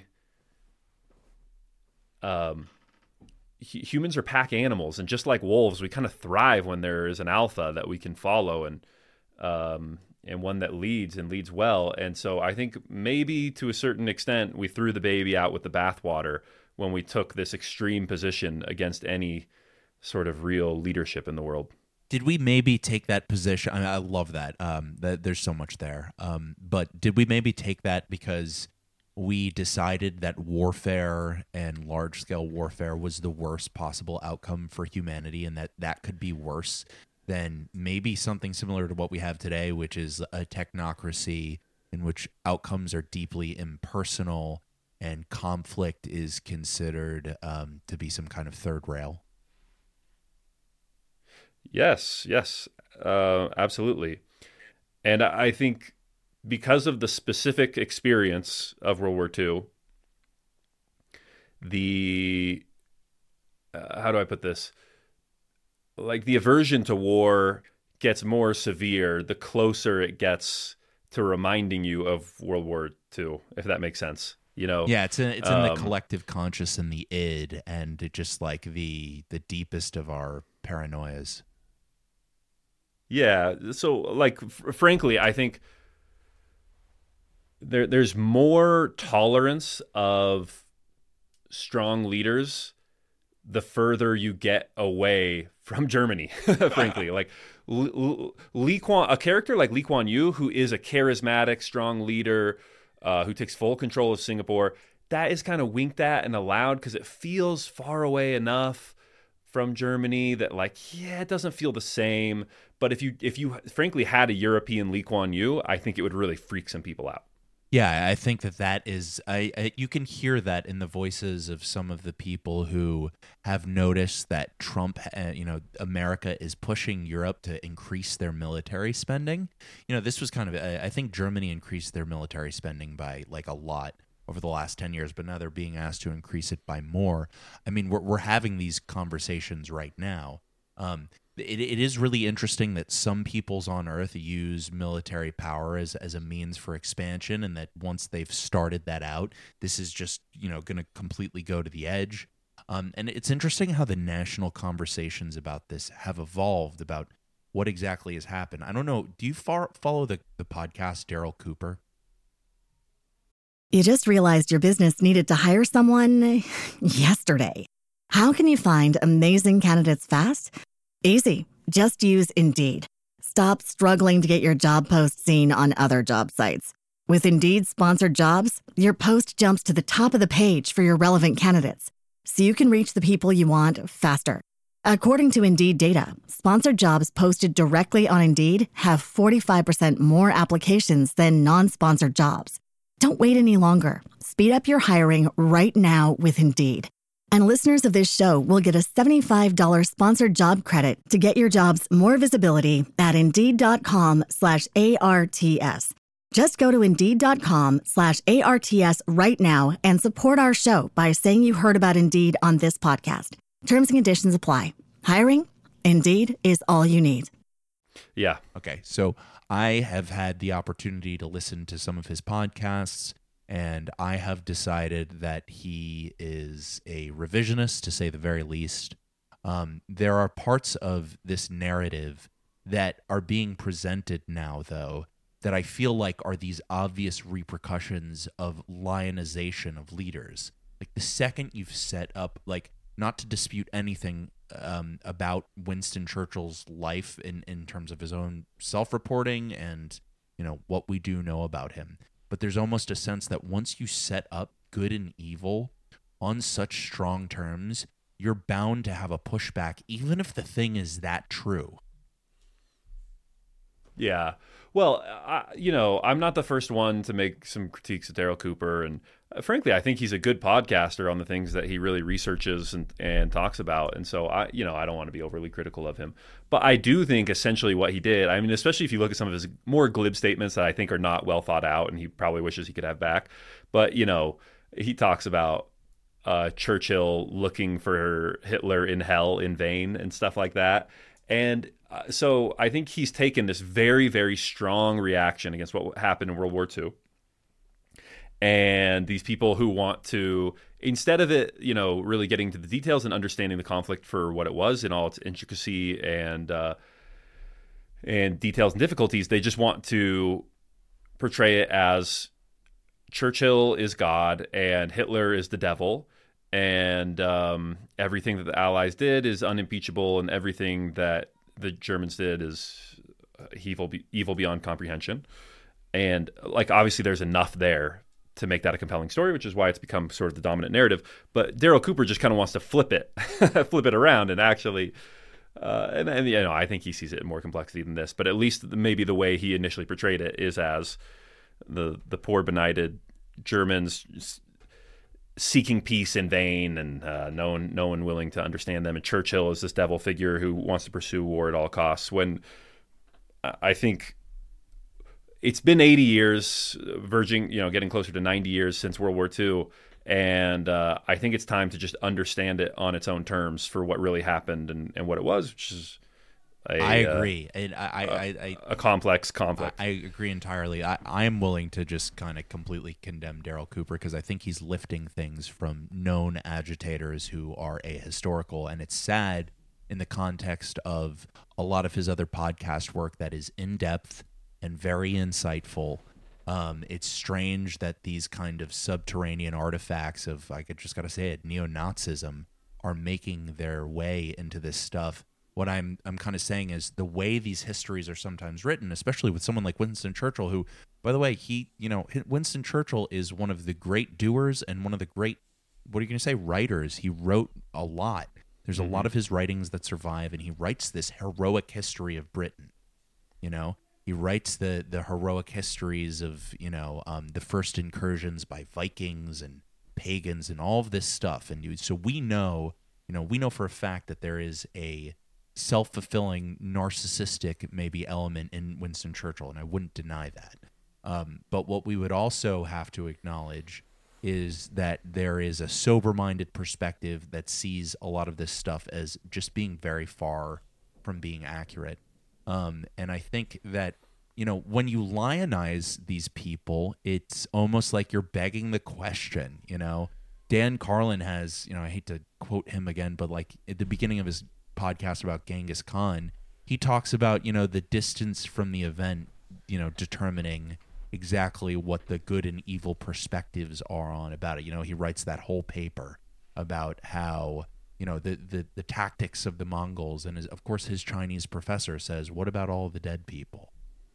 humans are pack animals, and just like wolves, we kind of thrive when there is an alpha that we can follow, and one that leads well. And so I think maybe to a certain extent we threw the baby out with the bathwater when we took this extreme position against any sort of real leadership in the world. Did we maybe take that position? I mean, I love that. There's so much there. But did we maybe take that because we decided that warfare and large-scale warfare was the worst possible outcome for humanity, and that could be worse than maybe something similar to what we have today, which is a technocracy in which outcomes are deeply impersonal and conflict is considered to be some kind of third rail? Yes, absolutely. And I think because of the specific experience of World War II, how do I put this? Like the aversion to war gets more severe the closer it gets to reminding you of World War II, if that makes sense. Yeah, it's in the collective conscious and the id, and it just like the deepest of our paranoias. Yeah, so like frankly, I think there's more tolerance of strong leaders the further you get away from Germany, frankly. Like a character like Lee Kuan Yew, who is a charismatic, strong leader, who takes full control of Singapore, that is kind of winked at and allowed because it feels far away enough from Germany that it doesn't feel the same. But if you frankly had a European Lee Kuan Yew, I think it would really freak some people out. Yeah, I think that is you can hear that in the voices of some of the people who have noticed that Trump, America is pushing Europe to increase their military spending. This was kind of, I think Germany increased their military spending by like a lot over the last 10 years, but now they're being asked to increase it by more. I mean, we're having these conversations right now. It is really interesting that some peoples on Earth use military power as a means for expansion, and that once they've started that out, this is just going to completely go to the edge. And it's interesting how the national conversations about this have evolved about what exactly has happened. I don't know. Do you follow the podcast Daryl Cooper? You just realized your business needed to hire someone yesterday. How can you find amazing candidates fast? Easy. Just use Indeed. Stop struggling to get your job post seen on other job sites. With Indeed sponsored jobs, your post jumps to the top of the page for your relevant candidates, so you can reach the people you want faster. According to Indeed data, sponsored jobs posted directly on Indeed have 45% more applications than non-sponsored jobs. Don't wait any longer. Speed up your hiring right now with Indeed. And listeners of this show will get a $75 sponsored job credit to get your jobs more visibility at Indeed.com/ARTS. Just go to Indeed.com/ARTS right now and support our show by saying you heard about Indeed on this podcast. Terms and conditions apply. Hiring? Indeed is all you need. Yeah. Okay. So I have had the opportunity to listen to some of his podcasts. And I have decided that he is a revisionist, to say the very least. There are parts of this narrative that are being presented now, though, that I feel like are these obvious repercussions of lionization of leaders. Like the second you've set up, like, not to dispute anything about Winston Churchill's life in terms of his own self-reporting and, what we do know about him. But there's almost a sense that once you set up good and evil on such strong terms, you're bound to have a pushback, even if the thing is that true. Yeah. Well, I'm not the first one to make some critiques of Daryl Cooper. And frankly, I think he's a good podcaster on the things that he really researches and talks about. And so I don't want to be overly critical of him. But I do think essentially what he did, I mean, especially if you look at some of his more glib statements that I think are not well thought out and he probably wishes he could have back. But, he talks about Churchill looking for Hitler in hell in vain and stuff like that. And so I think he's taken this very, very strong reaction against what happened in World War II. And these people who want to, instead of it, really getting to the details and understanding the conflict for what it was in all its intricacy and details and difficulties, they just want to portray it as Churchill is God and Hitler is the devil. And everything that the Allies did is unimpeachable, and everything that the Germans did is evil beyond comprehension. And obviously there's enough there to make that a compelling story, which is why it's become sort of the dominant narrative. But Daryl Cooper just kind of wants to flip it around and actually, I think he sees it in more complexity than this. But at least maybe the way he initially portrayed it is as the poor benighted Germans seeking peace in vain, and no one willing to understand them. And Churchill is this devil figure who wants to pursue war at all costs. When I think it's been 80 years, verging, getting closer to 90 years since World War II, and I think it's time to just understand it on its own terms for what really happened and what it was, which is I agree. A complex conflict. I agree entirely. I am willing to just kind of completely condemn Daryl Cooper because I think he's lifting things from known agitators who are ahistorical, and it's sad in the context of a lot of his other podcast work that is in-depth and very insightful. It's strange that these kind of subterranean artifacts of, I just got to say it, neo-Nazism are making their way into this stuff. What I'm kind of saying is the way these histories are sometimes written, especially with someone like Winston Churchill, who, by the way, Winston Churchill is one of the great doers and one of the great, what are you going to say, writers. He wrote a lot. There's a lot of his writings that survive, and he writes this heroic history of Britain. He writes the heroic histories of, the first incursions by Vikings and pagans and all of this stuff. And so we know for a fact that there is a self-fulfilling, narcissistic maybe element in Winston Churchill, and I wouldn't deny that. But what we would also have to acknowledge is that there is a sober-minded perspective that sees a lot of this stuff as just being very far from being accurate. And I think that, when you lionize these people, it's almost like you're begging the question, Dan Carlin has, I hate to quote him again, but at the beginning of his podcast about Genghis Khan, he talks about, the distance from the event, determining exactly what the good and evil perspectives are on about it. He writes that whole paper about how, the tactics of the Mongols, and of course his Chinese professor says, what about all the dead people?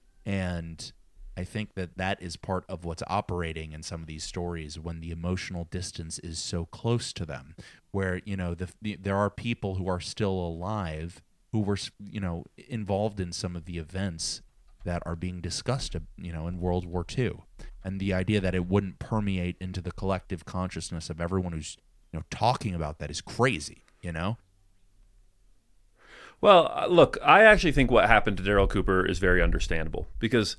And I think that is part of what's operating in some of these stories when the emotional distance is so close to them, where, there are people who are still alive who were, involved in some of the events that are being discussed, in World War II. And the idea that it wouldn't permeate into the collective consciousness of everyone who's, talking about that is crazy, Well, look, I actually think what happened to Daryl Cooper is very understandable because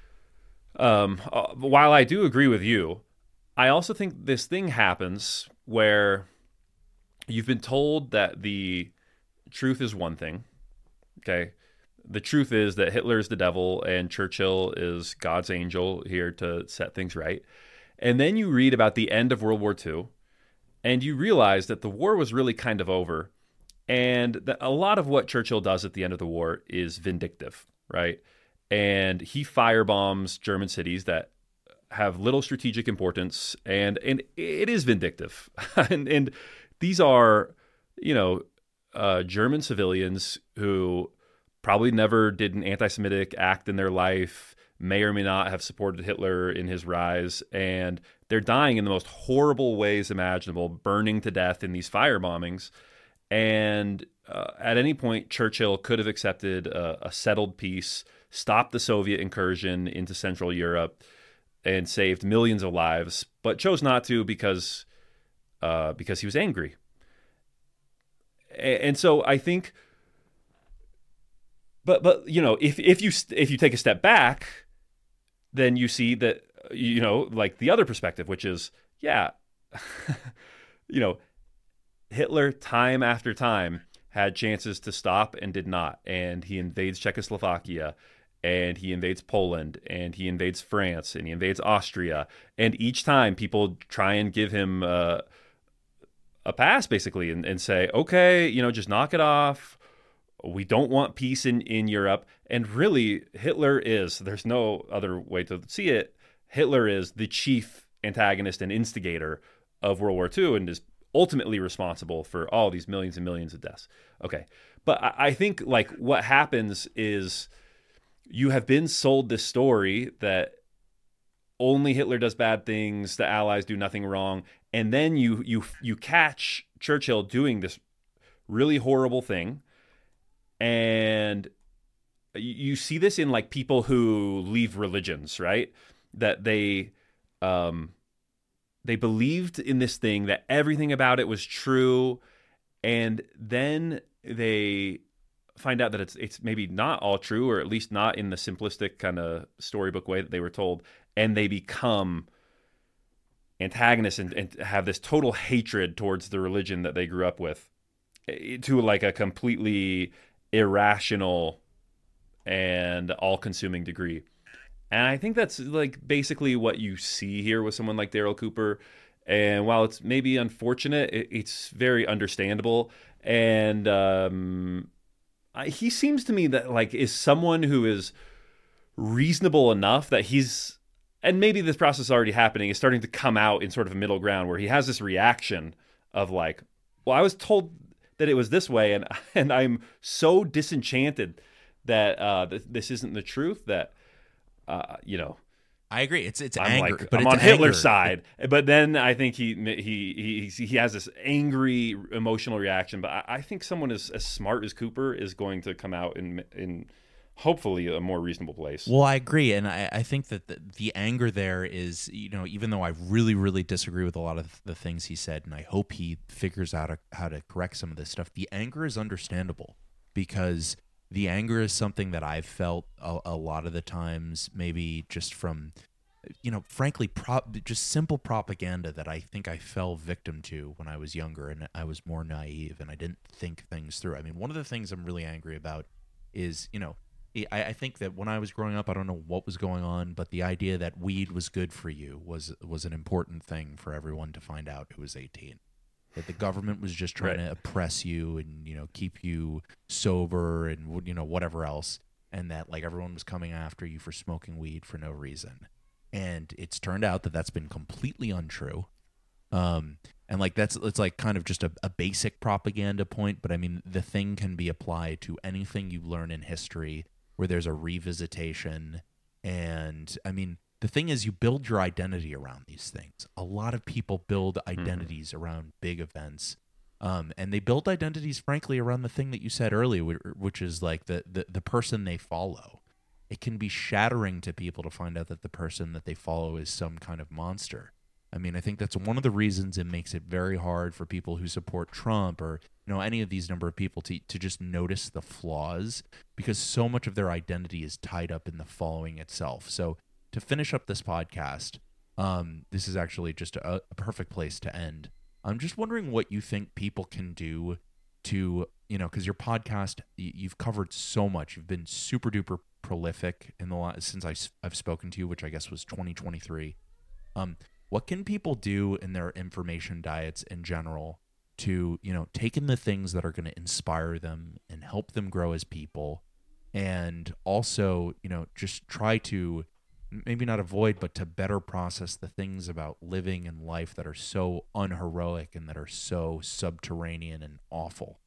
while I do agree with you, I also think this thing happens where you've been told that the truth is one thing, okay? The truth is that Hitler is the devil and Churchill is God's angel here to set things right. And then you read about the end of World War II, and you realize that the war was really kind of over. And a lot of what Churchill does at the end of the war is vindictive, right? And he firebombs German cities that have little strategic importance, and it is vindictive. and these are, German civilians who probably never did an anti-Semitic act in their life, may or may not have supported Hitler in his rise, and they're dying in the most horrible ways imaginable, burning to death in these firebombings. And at any point, Churchill could have accepted a settled peace, stopped the Soviet incursion into Central Europe, and saved millions of lives, but chose not to because he was angry. And so I think, but if you take a step back, then you see that like the other perspective, which is Hitler time after time had chances to stop and did not, and he invades Czechoslovakia, and he invades Poland, and he invades France, and he invades Austria. And each time people try and give him a pass, basically, and say, okay, just knock it off. We don't want peace in Europe. And really, Hitler is, there's no other way to see it, Hitler is the chief antagonist and instigator of World War II and is ultimately responsible for all these millions and millions of deaths. Okay. But I think like what happens is you have been sold this story that only Hitler does bad things, the Allies do nothing wrong, and then you catch Churchill doing this really horrible thing, and you see this in like people who leave religions, right? That they believed in this thing, that everything about it was true, and then they find out that it's maybe not all true, or at least not in the simplistic kind of storybook way that they were told, and they become antagonists and have this total hatred towards the religion that they grew up with, to like a completely irrational and all-consuming degree. And I think that's like basically what you see here with someone like Daryl Cooper. And while it's maybe unfortunate, it's very understandable. And he seems to me that like is someone who is reasonable enough that he's, and maybe this process is already happening, is starting to come out in sort of a middle ground where he has this reaction of like, well, I was told that it was this way, and I'm so disenchanted that this isn't the truth that I agree. It's I'm anger, like, but I'm it's on Hitler's anger. Side. But then I think he has this angry emotional reaction. But I think someone as smart as Cooper is going to come out in hopefully a more reasonable place. Well, I agree, and I think that the anger there is, even though I really, really disagree with a lot of the things he said, and I hope he figures out how to correct some of this stuff, the anger is understandable, because the anger is something that I've felt a lot of the times, maybe just from, frankly, just simple propaganda that I think I fell victim to when I was younger and I was more naive and I didn't think things through. I mean, one of the things I'm really angry about is, I think that when I was growing up, I don't know what was going on, but the idea that weed was good for you was an important thing for everyone to find out who was 18. That the government was just trying to oppress you and, keep you sober and, whatever else. And that like everyone was coming after you for smoking weed for no reason. And it's turned out that that's been completely untrue. And like it's like kind of just a basic propaganda point. But I mean, the thing can be applied to anything you learn in history where there's a revisitation. And I mean, the thing is, you build your identity around these things. A lot of people build identities around big events. And they build identities, frankly, around the thing that you said earlier, which is like the person they follow. It can be shattering to people to find out that the person that they follow is some kind of monster. I mean, I think that's one of the reasons it makes it very hard for people who support Trump or any of these number of people to just notice the flaws, because so much of their identity is tied up in the following itself. So to finish up this podcast, this is actually just a perfect place to end. I'm just wondering what you think people can do to, because your podcast, you've covered so much. You've been super duper prolific since I've spoken to you, which I guess was 2023. what can people do in their information diets in general to, take in the things that are going to inspire them and help them grow as people, and also, just try to maybe not avoid, but to better process the things about living and life that are so unheroic and that are so subterranean and awful?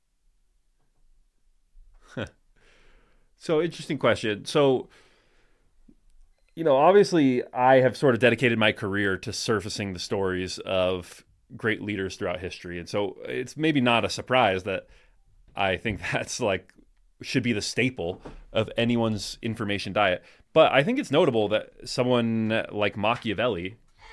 So interesting question. So, obviously I have sort of dedicated my career to surfacing the stories of great leaders throughout history. And so it's maybe not a surprise that I think that's should be the staple of anyone's information diet. But I think it's notable that someone like Machiavelli,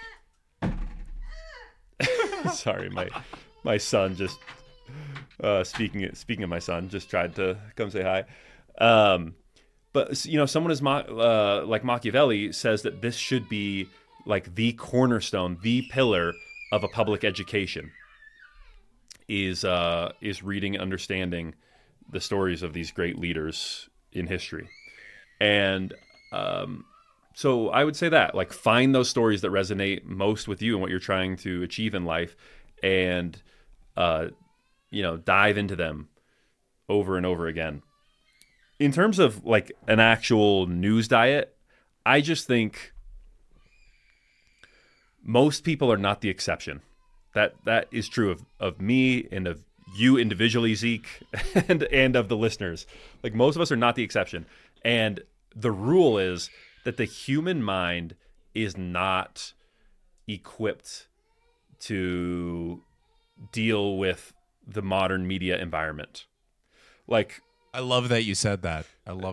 sorry, my son just, speaking of my son, just tried to come say hi. But someone as like Machiavelli says that this should be like the cornerstone, the pillar of a public education is reading and understanding the stories of these great leaders in history. And so I would say that, find those stories that resonate most with you and what you're trying to achieve in life, and dive into them over and over again. In terms of an actual news diet, I just think most people are not the exception. That is true of me and of you individually, Zeke, and of the listeners. Most of us are not the exception. And the rule is that the human mind is not equipped to deal with the modern media environment. I love that you said that.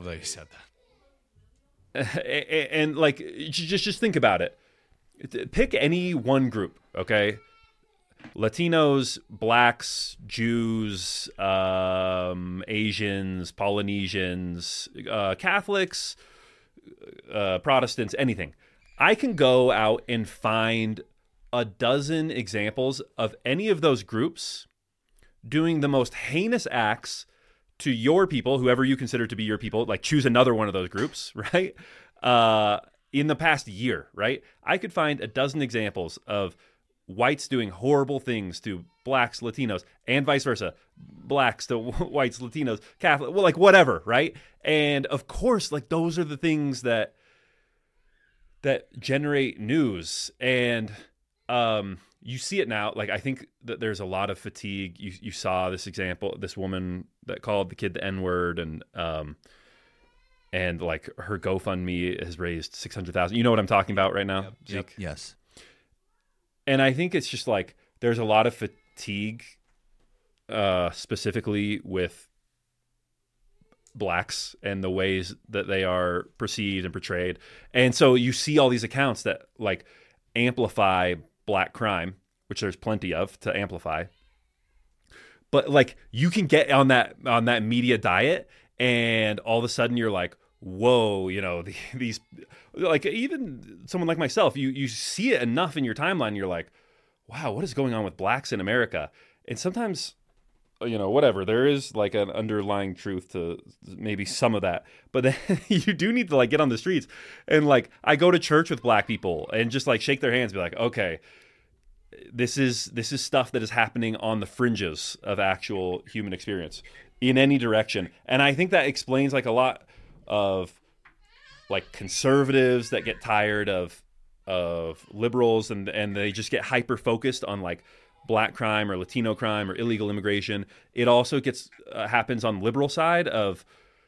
And just think about it. Pick any one group, okay? Latinos, blacks, Jews, Asians, Polynesians, Catholics, Protestants, anything. I can go out and find a dozen examples of any of those groups doing the most heinous acts to your people, whoever you consider to be your people. Choose another one of those groups, right? In the past year, right? I could find a dozen examples of whites doing horrible things to blacks, Latinos, and vice versa. Blacks to whites, Latinos, Catholic, whatever, right? And of course, those are the things that generate news. And you see it now. I think that there's a lot of fatigue. You saw this example, this woman that called the kid the N-word, and her GoFundMe has raised $600,000. You know what I'm talking about right now? Yep. Yes. And I think it's just there's a lot of fatigue, specifically with blacks and the ways that they are perceived and portrayed. And so you see all these accounts that amplify black crime, which there's plenty of to amplify. But you can get on that media diet, and all of a sudden you're like, whoa, these even someone like myself, you see it enough in your timeline, and you're like, wow, what is going on with blacks in America? And sometimes, whatever, there is an underlying truth to maybe some of that, but then you do need to get on the streets. And I go to church with black people and just shake their hands, be like, okay, this is stuff that is happening on the fringes of actual human experience in any direction. And I think that explains a lot of conservatives that get tired of liberals, and they just get hyper focused on black crime or Latino crime or illegal immigration. It also happens on the liberal side of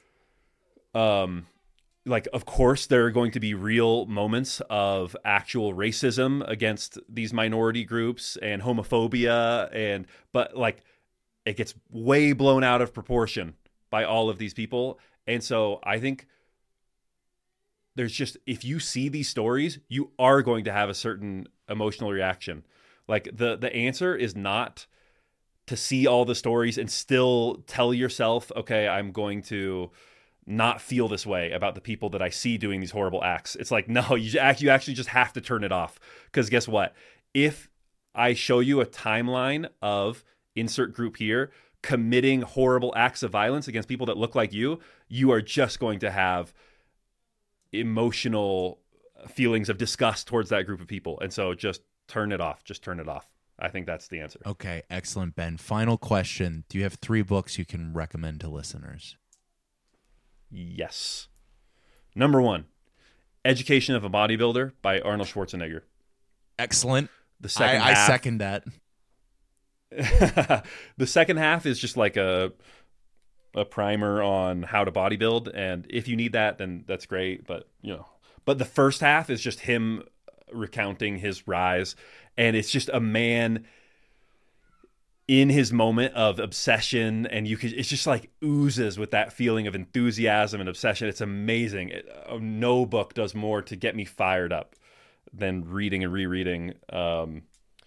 of course there are going to be real moments of actual racism against these minority groups and homophobia, but it gets way blown out of proportion by all of these people. And so I think there's just, if you see these stories, you are going to have a certain emotional reaction. The answer is not to see all the stories and still tell yourself, okay, I'm going to not feel this way about the people that I see doing these horrible acts. It's no, you actually just have to turn it off. Because guess what? If I show you a timeline of insert group here committing horrible acts of violence against people that look like you are just going to have emotional feelings of disgust towards that group of people. And so just turn it off. Just turn it off. I think that's the answer. Okay, excellent, Ben. Final question. Do you have 3 books you can recommend to listeners? Yes. Number 1, Education of a Bodybuilder by Arnold Schwarzenegger. Excellent. The second I half, second that. the second half is just like a primer on how to bodybuild, and if you need that, then that's great. But the first half is just him recounting his rise, and it's just a man in his moment of obsession, and it's just like oozes with that feeling of enthusiasm and obsession. It's amazing. No book does more to get me fired up than reading and rereading The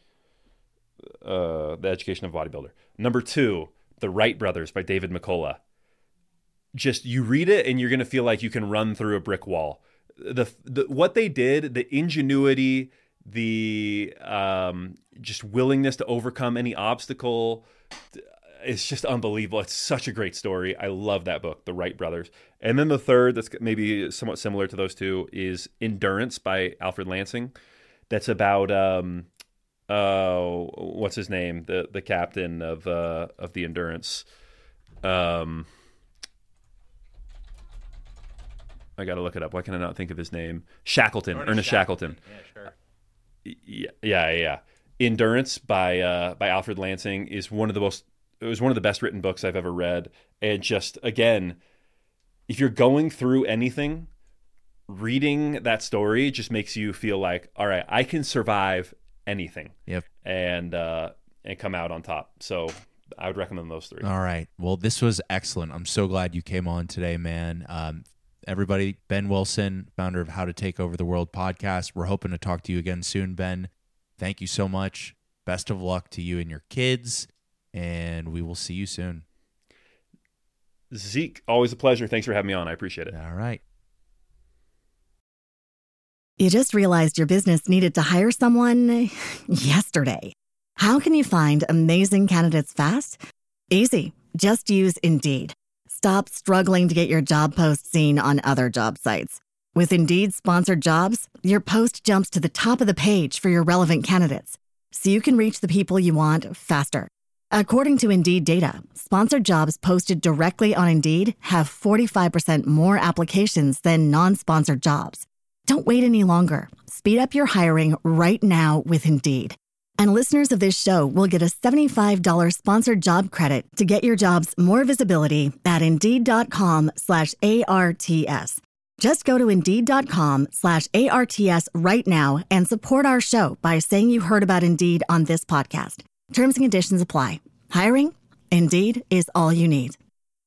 Education of a Bodybuilder. Number 2, The Wright Brothers by David McCullough. Just, you read it and you're going to feel like you can run through a brick wall. What they did, the ingenuity, the just willingness to overcome any obstacle, it's just unbelievable. It's such a great story. I love that book, The Wright Brothers. And then the third, that's maybe somewhat similar to those two, is Endurance by Alfred Lansing. That's about what's his name, the captain of the Endurance. I got to look it up. Why can I not think of his name? Shackleton, Ernest Shackleton. Yeah, sure. Yeah. Endurance by Alfred Lansing is one of the best written books I've ever read. And just, again, if you're going through anything, reading that story just makes you feel like, all right, I can survive anything. Yep. And come out on top. So I would recommend those 3. All right. Well, this was excellent. I'm so glad you came on today, man. Everybody, Ben Wilson, founder of How to Take Over the World podcast. We're hoping to talk to you again soon, Ben. Thank you so much. Best of luck to you and your kids, and we will see you soon. Zeke, always a pleasure. Thanks for having me on. I appreciate it. All right. You just realized your business needed to hire someone yesterday. How can you find amazing candidates fast? Easy. Just use Indeed. Stop struggling to get your job post seen on other job sites. With Indeed sponsored jobs, your post jumps to the top of the page for your relevant candidates, so you can reach the people you want faster. According to Indeed data, sponsored jobs posted directly on Indeed have 45% more applications than non-sponsored jobs. Don't wait any longer. Speed up your hiring right now with Indeed. And listeners of this show will get a $75 sponsored job credit to get your jobs more visibility at Indeed.com/ARTS. Just go to Indeed.com/ARTS right now and support our show by saying you heard about Indeed on this podcast. Terms and conditions apply. Hiring? Indeed is all you need.